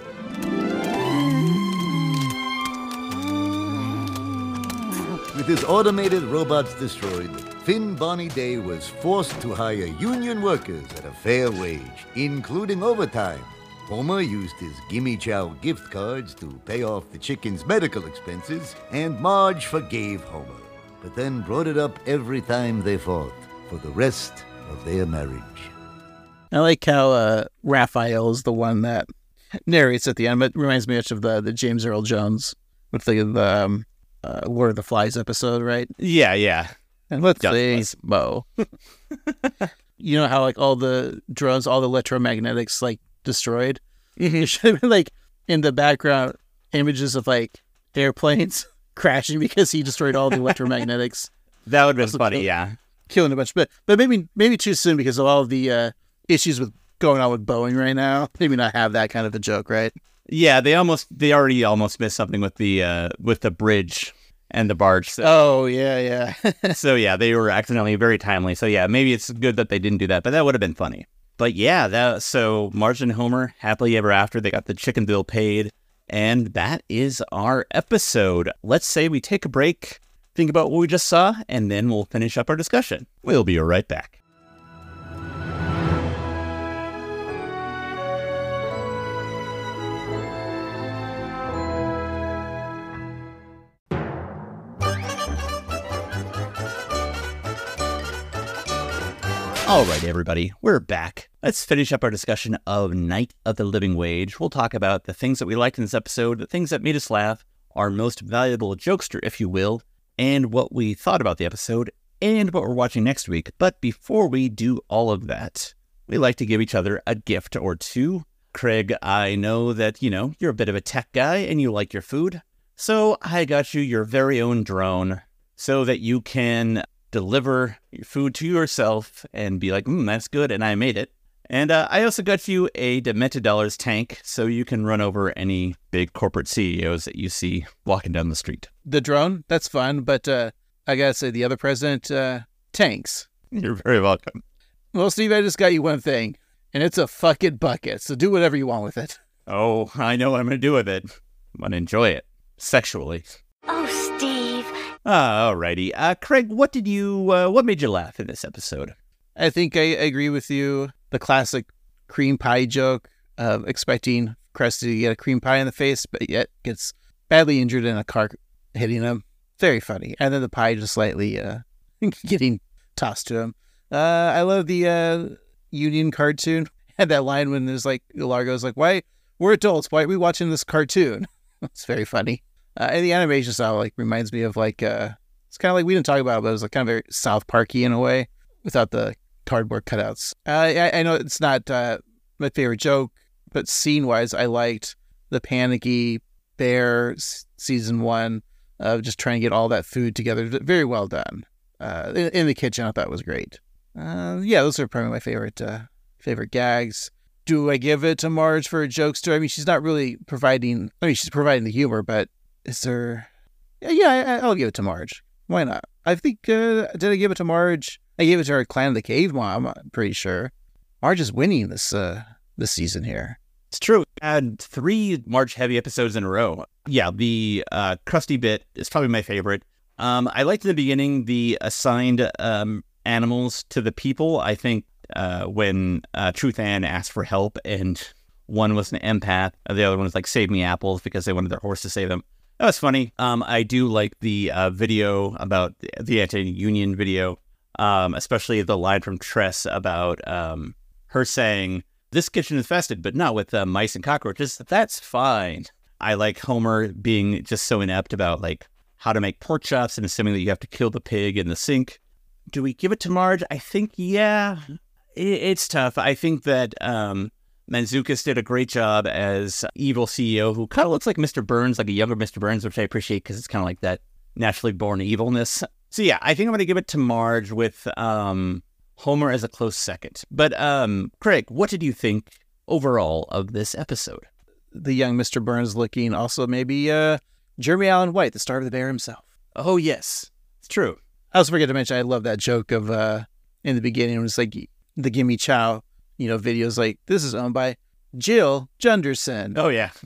With his automated robots destroyed, Finn Boney Day was forced to hire union workers at a fair wage, including overtime. Homer used his Gimme Chow gift cards to pay off the chicken's medical expenses, and Marge forgave Homer, but then brought it up every time they fought for the rest of their marriage. I like how uh, Raphael is the one that narrates at the end. It reminds me much of the, the James Earl Jones with the, the um, uh, Lord of the Flies episode, right? Yeah, yeah. And let's Definitely. say Mo. You know how like all the drones, all the electromagnetics like destroyed? Mm-hmm. It should have been like in the background images of like airplanes crashing because he destroyed all the electromagnetics. That would have been funny, kill, yeah. Killing a bunch. But but maybe maybe too soon because of all of the uh, issues with going on with Boeing right now. Maybe not have that kind of a joke, right? Yeah, they almost they already almost missed something with the uh, with the bridge and the barge. So. Oh, yeah, yeah. So, yeah, they were accidentally very timely. So, yeah, maybe it's good that they didn't do that, but that would have been funny. But, yeah, that so Marge and Homer, happily ever after, they got the chicken bill paid. And that is our episode. Let's say we take a break, think about what we just saw, and then we'll finish up our discussion. We'll be right back. All right, everybody, we're back. Let's finish up our discussion of Night of the Living Wage. We'll talk about the things that we liked in this episode, the things that made us laugh, our most valuable jokester, if you will, and what we thought about the episode, and what we're watching next week. But before we do all of that, we like to give each other a gift or two. Craig, I know that, you know, you're a bit of a tech guy and you like your food, so I got you your very own drone so that you can deliver your food to yourself and be like, hmm, that's good, and I made it. And uh, I also got you a Demented Dollars tank so you can run over any big corporate C E Os that you see walking down the street. The drone, that's fun, but uh, I gotta say, the other president, uh, tanks. You're very welcome. Well, Steve, I just got you one thing, and it's a fucking bucket, so do whatever you want with it. Oh, I know what I'm going to do with it. I'm going to enjoy it. Sexually. Oh, Steve. Ah, alrighty. Uh, Craig, what did you, uh, what made you laugh in this episode? I think I agree with you. The classic cream pie joke of expecting Krusty to get a cream pie in the face, but yet gets badly injured in a car hitting him. Very funny. And then the pie just slightly uh, getting tossed to him. Uh, I love the uh, Union cartoon. And that line when there's like, Largo's like, why, we're adults, why are we watching this cartoon? It's very funny. Uh, and the animation style like reminds me of like, uh, it's kind of like, we didn't talk about it, but it was like kind of very South Parky in a way without the cardboard cutouts. Uh, I, I know it's not uh, my favorite joke, but scene-wise, I liked the panicky bear s- season one of just trying to get all that food together. Very well done. Uh, in, in the kitchen, I thought was great. Uh, yeah, those are probably my favorite uh, favorite gags. Do I give it to Marge for a jokester? I mean, she's not really providing, I mean, she's providing the humor, but is there... Yeah, I, I'll give it to Marge. Why not? I think, uh, did I give it to Marge? I gave it to her Clan of the Cave Mom, I'm pretty sure. Marge is winning this uh, this season here. It's true. We had three Marge-heavy episodes in a row. Yeah, the uh, Krusty bit is probably my favorite. Um, I liked in the beginning the assigned um, animals to the people. I think uh, when uh, Truth Ann asked for help and one was an empath, and the other one was like, save me apples, because they wanted their horse to save them. That was funny. Um, I do like the uh, video about the, the anti-union video, um, especially the line from Tress about um, her saying, this kitchen is infested, but not with uh, mice and cockroaches. That's fine. I like Homer being just so inept about like how to make pork chops and assuming that you have to kill the pig in the sink. Do we give it to Marge? I think, yeah, it, it's tough. I think that um, Mantzoukas did a great job as evil C E O who kind of looks like Mister Burns, like a younger Mister Burns, which I appreciate because it's kind of like that naturally born evilness. So yeah, I think I'm going to give it to Marge with um, Homer as a close second. But um, Craig, what did you think overall of this episode? The young Mister Burns looking, also maybe uh, Jeremy Allen White, the star of The Bear himself. Oh, yes. It's true. I also forget to mention, I love that joke of uh, in the beginning, it was like the Gimme Chow, you know, videos like, this is owned by Jill Junderson. Oh, yeah.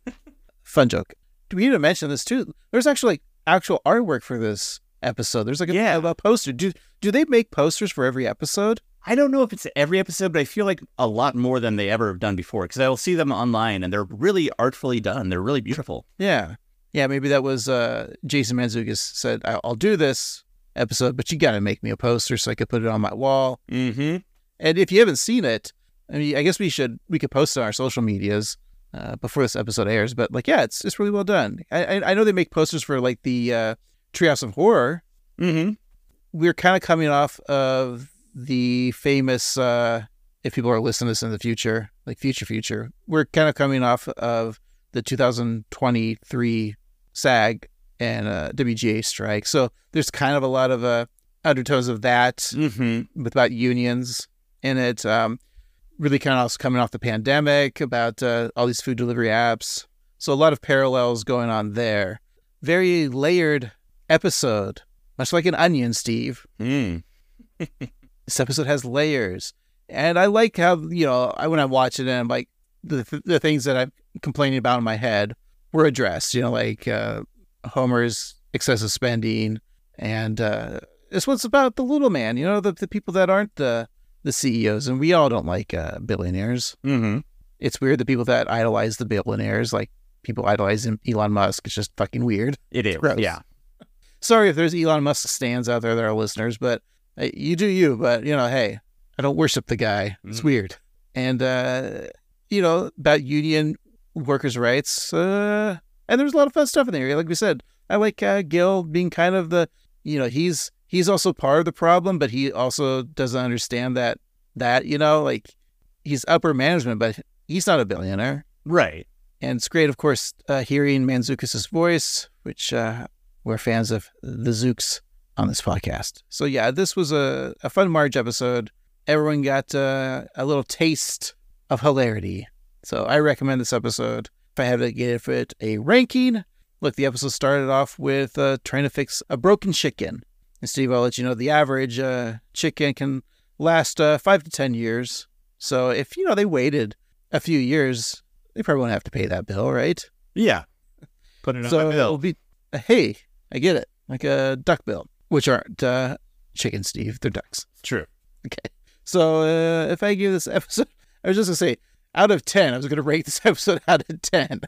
Fun joke. We need to mention this, too. There's actually like, actual artwork for this episode. There's like a, yeah. a, a poster. Do, do they make posters for every episode? I don't know if it's every episode, but I feel like a lot more than they ever have done before because I will see them online and they're really artfully done. They're really beautiful. Yeah. Yeah, maybe that was uh, Jason Mantzoukas said, I'll do this episode, but you got to make me a poster so I could put it on my wall. Mm-hmm. And if you haven't seen it, I mean, I guess we should, we could post it on our social medias uh, before this episode airs. But like, yeah, it's it's really well done. I I, I know they make posters for like the uh, Treehouse of Horror. Mm-hmm. We're kind of coming off of the famous, uh, if people are listening to this in the future, like future future, we're kind of coming off of the two thousand twenty-three SAG and uh, W G A strike. So there's kind of a lot of uh, undertones of that mm-hmm. with about unions in it. Um, really kind of also coming off the pandemic about uh, all these food delivery apps. So a lot of parallels going on there. Very layered episode, much like an onion, Steve. Mm. This episode has layers. And I like how, you know, I when I watch it and I'm like, the the things that I'm complaining about in my head were addressed, you know, like uh, Homer's excessive spending. And uh, this one's about the little man, you know, the, the people that aren't the, the C E Os. And we all don't like uh, billionaires. Mm-hmm. It's weird, the people that idolize the billionaires, like people idolizing Elon Musk. It's just fucking weird. It is, gross. Yeah. Sorry if there's Elon Musk stands out there that are listeners, but uh, you do you. But, you know, hey, I don't worship the guy. It's mm-hmm. weird. And, uh, you know, about union workers' rights. Uh, and there's a lot of fun stuff in there. Like we said, I like uh, Gil being kind of the, you know, he's he's also part of the problem, but he also doesn't understand that, that you know, like he's upper management, but he's not a billionaire. Right. And it's great, of course, uh, hearing Mantzoukas' voice, which uh, we're fans of the Zooks on this podcast. So, yeah, this was a, a fun Marge episode. Everyone got uh, a little taste of hilarity. So I recommend this episode. If I had to give it a ranking, look, the episode started off with uh, trying to fix a broken chicken. And Steve, I'll let you know the average uh, chicken can last uh, five to ten years. So if, you know, they waited a few years, they probably won't have to pay that bill, right? Yeah. Put it on so my bill. It'll be, uh, hey, I get it. Like a duck bill, which aren't uh, chickens, Steve. They're ducks. True. Okay. So uh, if I give this episode, I was just going to say, out of ten, I was going to rate this episode out of ten.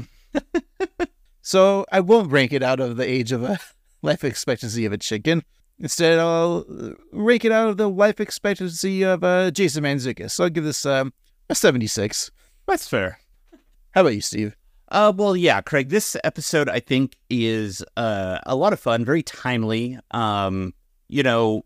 So I won't rank it out of the age of a life expectancy of a chicken. Instead, I'll rank it out of the life expectancy of uh, Jason Mantzoukas. So I'll give this um, a seventy-six. That's fair. How about you, Steve? Uh, well, yeah, Craig, this episode, I think, is uh, a lot of fun, very timely. Um, you know,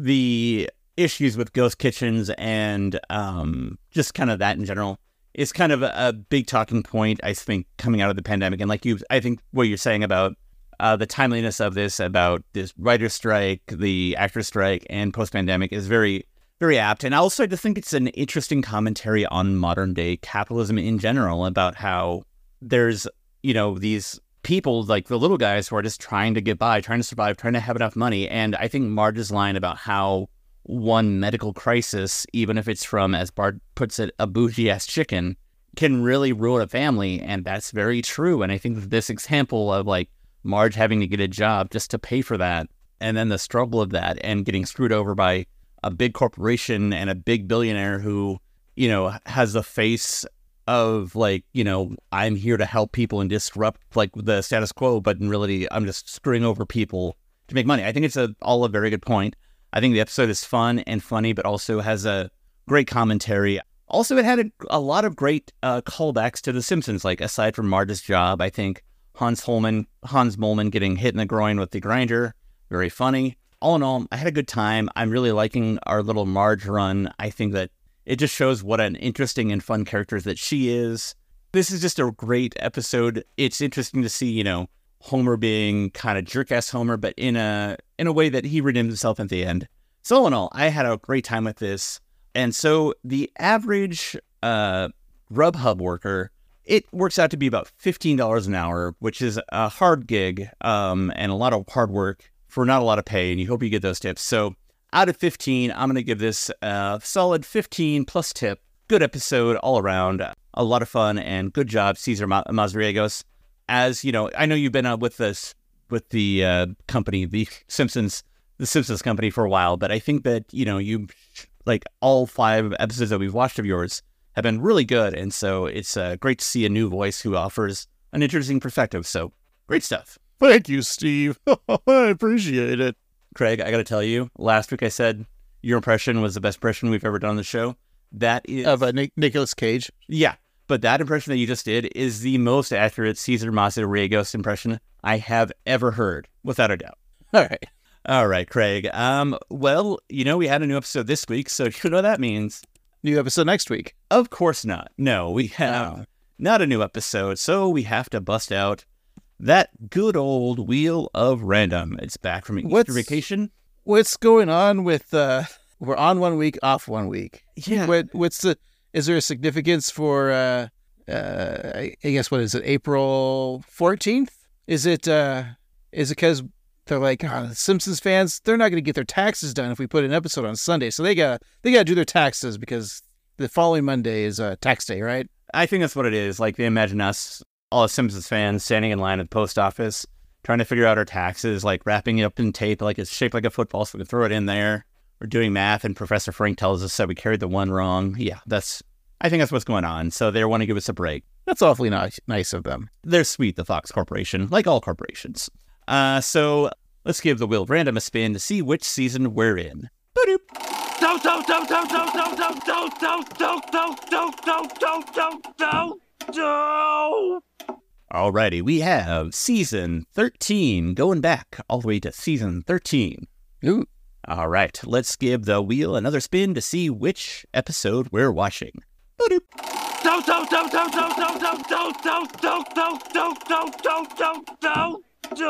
the issues with ghost kitchens and um, just kind of that in general is kind of a, a big talking point, I think, coming out of the pandemic. And like you, I think what you're saying about uh, the timeliness of this, about this writer's strike, the actor's strike, and post-pandemic is very, very apt. And also, I just think it's an interesting commentary on modern-day capitalism in general, about how there's, you know, these people, like the little guys, who are just trying to get by, trying to survive, trying to have enough money. And I think Marge's line about how one medical crisis, even if it's from, as Bart puts it, a bougie-ass chicken, can really ruin a family, and that's very true. And I think that this example of, like, Marge having to get a job just to pay for that, and then the struggle of that, and getting screwed over by a big corporation and a big billionaire who, you know, has the face of, like, you know, I'm here to help people and disrupt, like, the status quo, but in reality, I'm just screwing over people to make money. I think it's a, all a very good point. I think the episode is fun and funny, but also has a great commentary. Also, it had a, a lot of great uh, callbacks to The Simpsons. Like, aside from Marge's job, I think Hans Holman, Hans Moleman getting hit in the groin with the grinder, very funny. All in all, I had a good time. I'm really liking our little Marge run. I think that it just shows what an interesting and fun character that she is. This is just a great episode. It's interesting to see, you know, Homer being kind of jerk-ass Homer, but in a in a way that he redeemed himself at the end. So all in all, I had a great time with this. And so the average uh, Grubhub worker, it works out to be about fifteen dollars an hour, which is a hard gig um, and a lot of hard work for not a lot of pay, and you hope you get those tips. So out of fifteen, I'm going to give this a solid fifteen plus tip. Good episode all around. A lot of fun, and good job, Cesar Ma- Mazariegos. As you know, I know you've been uh, with this with the uh, company, the Simpsons, the Simpsons company for a while, but I think that, you know, you like all five episodes that we've watched of yours have been really good, and so it's uh, great to see a new voice who offers an interesting perspective. So great stuff. Thank you, Steve. I appreciate it. Craig, I got to tell you, last week I said your impression was the best impression we've ever done on the show. That is of uh, Nic- Nicolas Cage. Yeah. But that impression that you just did is the most accurate Cesar Mazariegos impression I have ever heard, without a doubt. All right. All right, Craig. Um, well, you know, we had a new episode this week, so you know what that means. New episode next week. Of course not. No, we have oh. not a new episode, so we have to bust out that good old Wheel of Random. It's back from Easter what's, vacation. What's going on with, uh, we're on one week, off one week. Yeah. What, what's the... Is there a significance for, uh, uh, I guess, what is it, April fourteenth? Is it, uh, is it because they're like, oh, the Simpsons fans, they're not going to get their taxes done if we put an episode on Sunday. So they got they got to do their taxes because the following Monday is uh, tax day, right? I think that's what it is. Like, they imagine us, all the Simpsons fans, standing in line at the post office, trying to figure out our taxes, like wrapping it up in tape, like it's shaped like a football, so we can throw it in there. We're doing math, and Professor Frank tells us that we carried the one wrong. Yeah, that's... I think that's what's going on. So they want to give us a break. That's awfully nice, nice of them. They're sweet, the Fox Corporation, like all corporations. Uh, so let's give the Wheel of Random a spin to see which season we're in. Ba-doop. Don't, don't, don't, don't, don't, don't, don't, don't, don't, don't, don't, don't, don't, don't, don't, don't, don't. Alrighty, we have season thirteen, going back all the way to season thirteen. Ooh. All right, let's give the wheel another spin to see which episode we're watching. Don't, don't, don't, don't, don't, don't, don't, don't, don't, don't, don't, don't, don't, don't, don't, don't,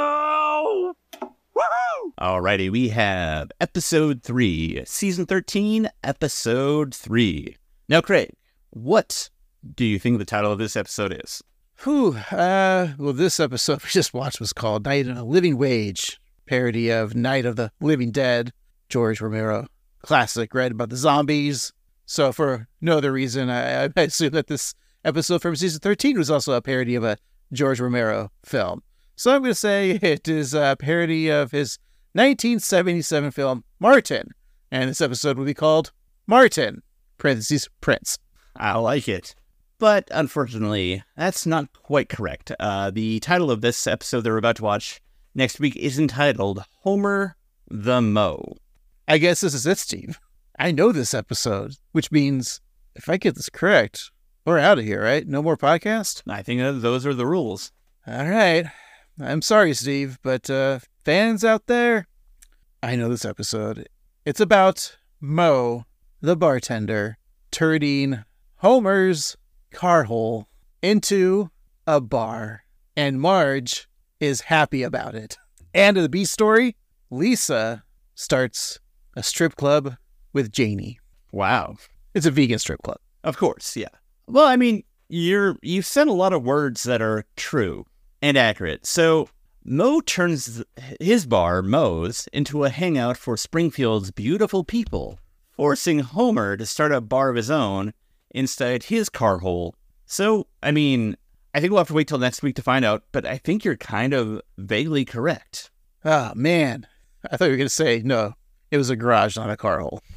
don't. Woohoo! Alrighty, we have episode three, season thirteen, episode three. Now, Craig, what do you think the title of this episode is? Whew, uh, well, this episode we just watched was called Night of a Living Wage, parody of Night of the Living Dead, George Romero classic, right, about the zombies. So for no other reason, I, I assume that this episode from season thirteen was also a parody of a George Romero film. So I'm going to say it is a parody of his nineteen seventy-seven film, Martin. And this episode will be called Martin, parentheses, Prince. I like it. But unfortunately, that's not quite correct. Uh, the title of this episode that we're about to watch next week is entitled Homer the Moe. I guess this is it, Steve. I know this episode, which means if I get this correct, we're out of here, right? No more podcast? I think that those are the rules. All right. I'm sorry, Steve, but uh, fans out there, I know this episode. It's about Moe, the bartender, turning Homer's car hole into a bar, and Marge is happy about it. And in the B story, Lisa starts a strip club with Janie. Wow. It's a vegan strip club. Of course, yeah. Well, I mean, you're you've said a lot of words that are true and accurate. So Moe turns his bar, Moe's, into a hangout for Springfield's beautiful people, forcing Homer to start a bar of his own inside his car hole. So, I mean, I think we'll have to wait till next week to find out, but I think you're kind of vaguely correct. Oh, man. I thought you were going to say, no, it was a garage, not a car hole.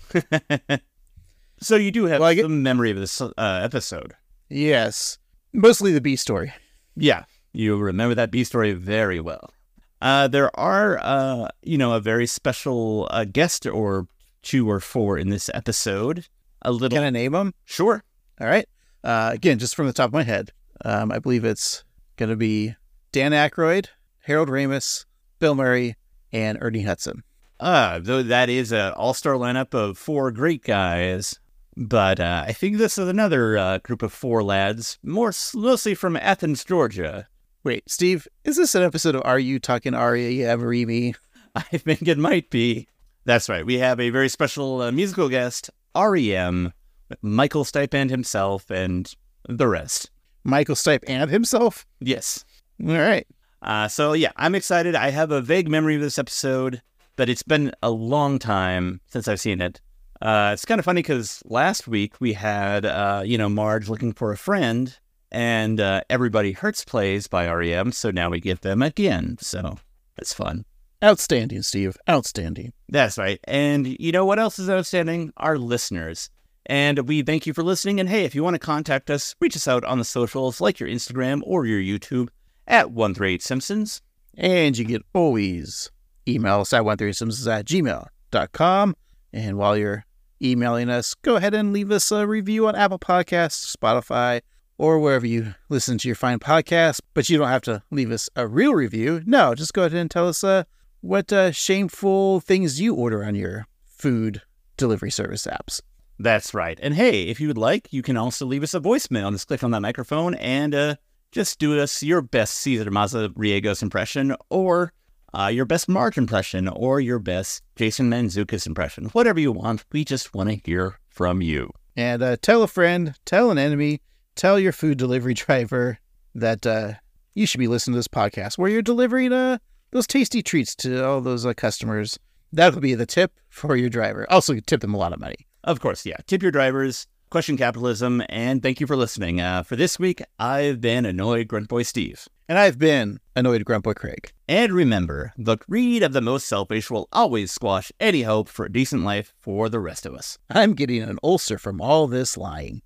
So you do have well, some get... memory of this uh, episode. Yes. Mostly the B story. Yeah, you remember that B story very well. Uh, there are, uh, you know, a very special uh, guest or two or four in this episode. A little. Can I name them? Sure. All right. Uh, again, just from the top of my head, um, I believe it's going to be Dan Aykroyd, Harold Ramis, Bill Murray, and Ernie Hudson. Uh, though that is an all-star lineup of four great guys. But uh, I think this is another uh, group of four lads, more mostly from Athens, Georgia. Wait, Steve, is this an episode of Are You Talking R E M Remy? I think it might be. That's right. We have a very special uh, musical guest, R E M, Michael Stipe and himself, and the rest. Michael Stipe and himself? Yes. All right. Uh, so, yeah, I'm excited. I have a vague memory of this episode, but it's been a long time since I've seen it. Uh, it's kind of funny because last week we had, uh, you know, Marge looking for a friend, and uh, Everybody Hurts plays by R E M, so now we get them again. So it's fun. Outstanding, Steve. Outstanding. That's right. And you know what else is outstanding? Our listeners. And we thank you for listening. And hey, if you want to contact us, reach us out on the socials like your Instagram or your YouTube at one three eight Simpsons. And you can always email us at one three eight simpsons at gmail dot com. And while you're emailing us, go ahead and leave us a review on Apple Podcasts, Spotify, or wherever you listen to your fine podcasts. But you don't have to leave us a real review. No, just go ahead and tell us uh, what uh, shameful things you order on your food delivery service apps. That's right. And hey, if you would like, you can also leave us a voicemail. Just click on that microphone and uh, just do us your best Cesar Mazariegos impression, or uh, your best Marge impression, or your best Jason Mantzoukas impression. Whatever you want. We just want to hear from you. And uh, tell a friend, tell an enemy, tell your food delivery driver that uh, you should be listening to this podcast where you're delivering uh, those tasty treats to all those uh, customers. That would be the tip for your driver. Also, you tip them a lot of money. Of course, yeah. Tip your drivers, question capitalism, and thank you for listening. Uh, for this week, I've been Annoyed Grunt Boy Steve. And I've been Annoyed Grunt Boy Craig. And remember, the greed of the most selfish will always squash any hope for a decent life for the rest of us. I'm getting an ulcer from all this lying.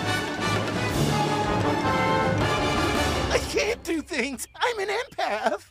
I can't do things. I'm an empath.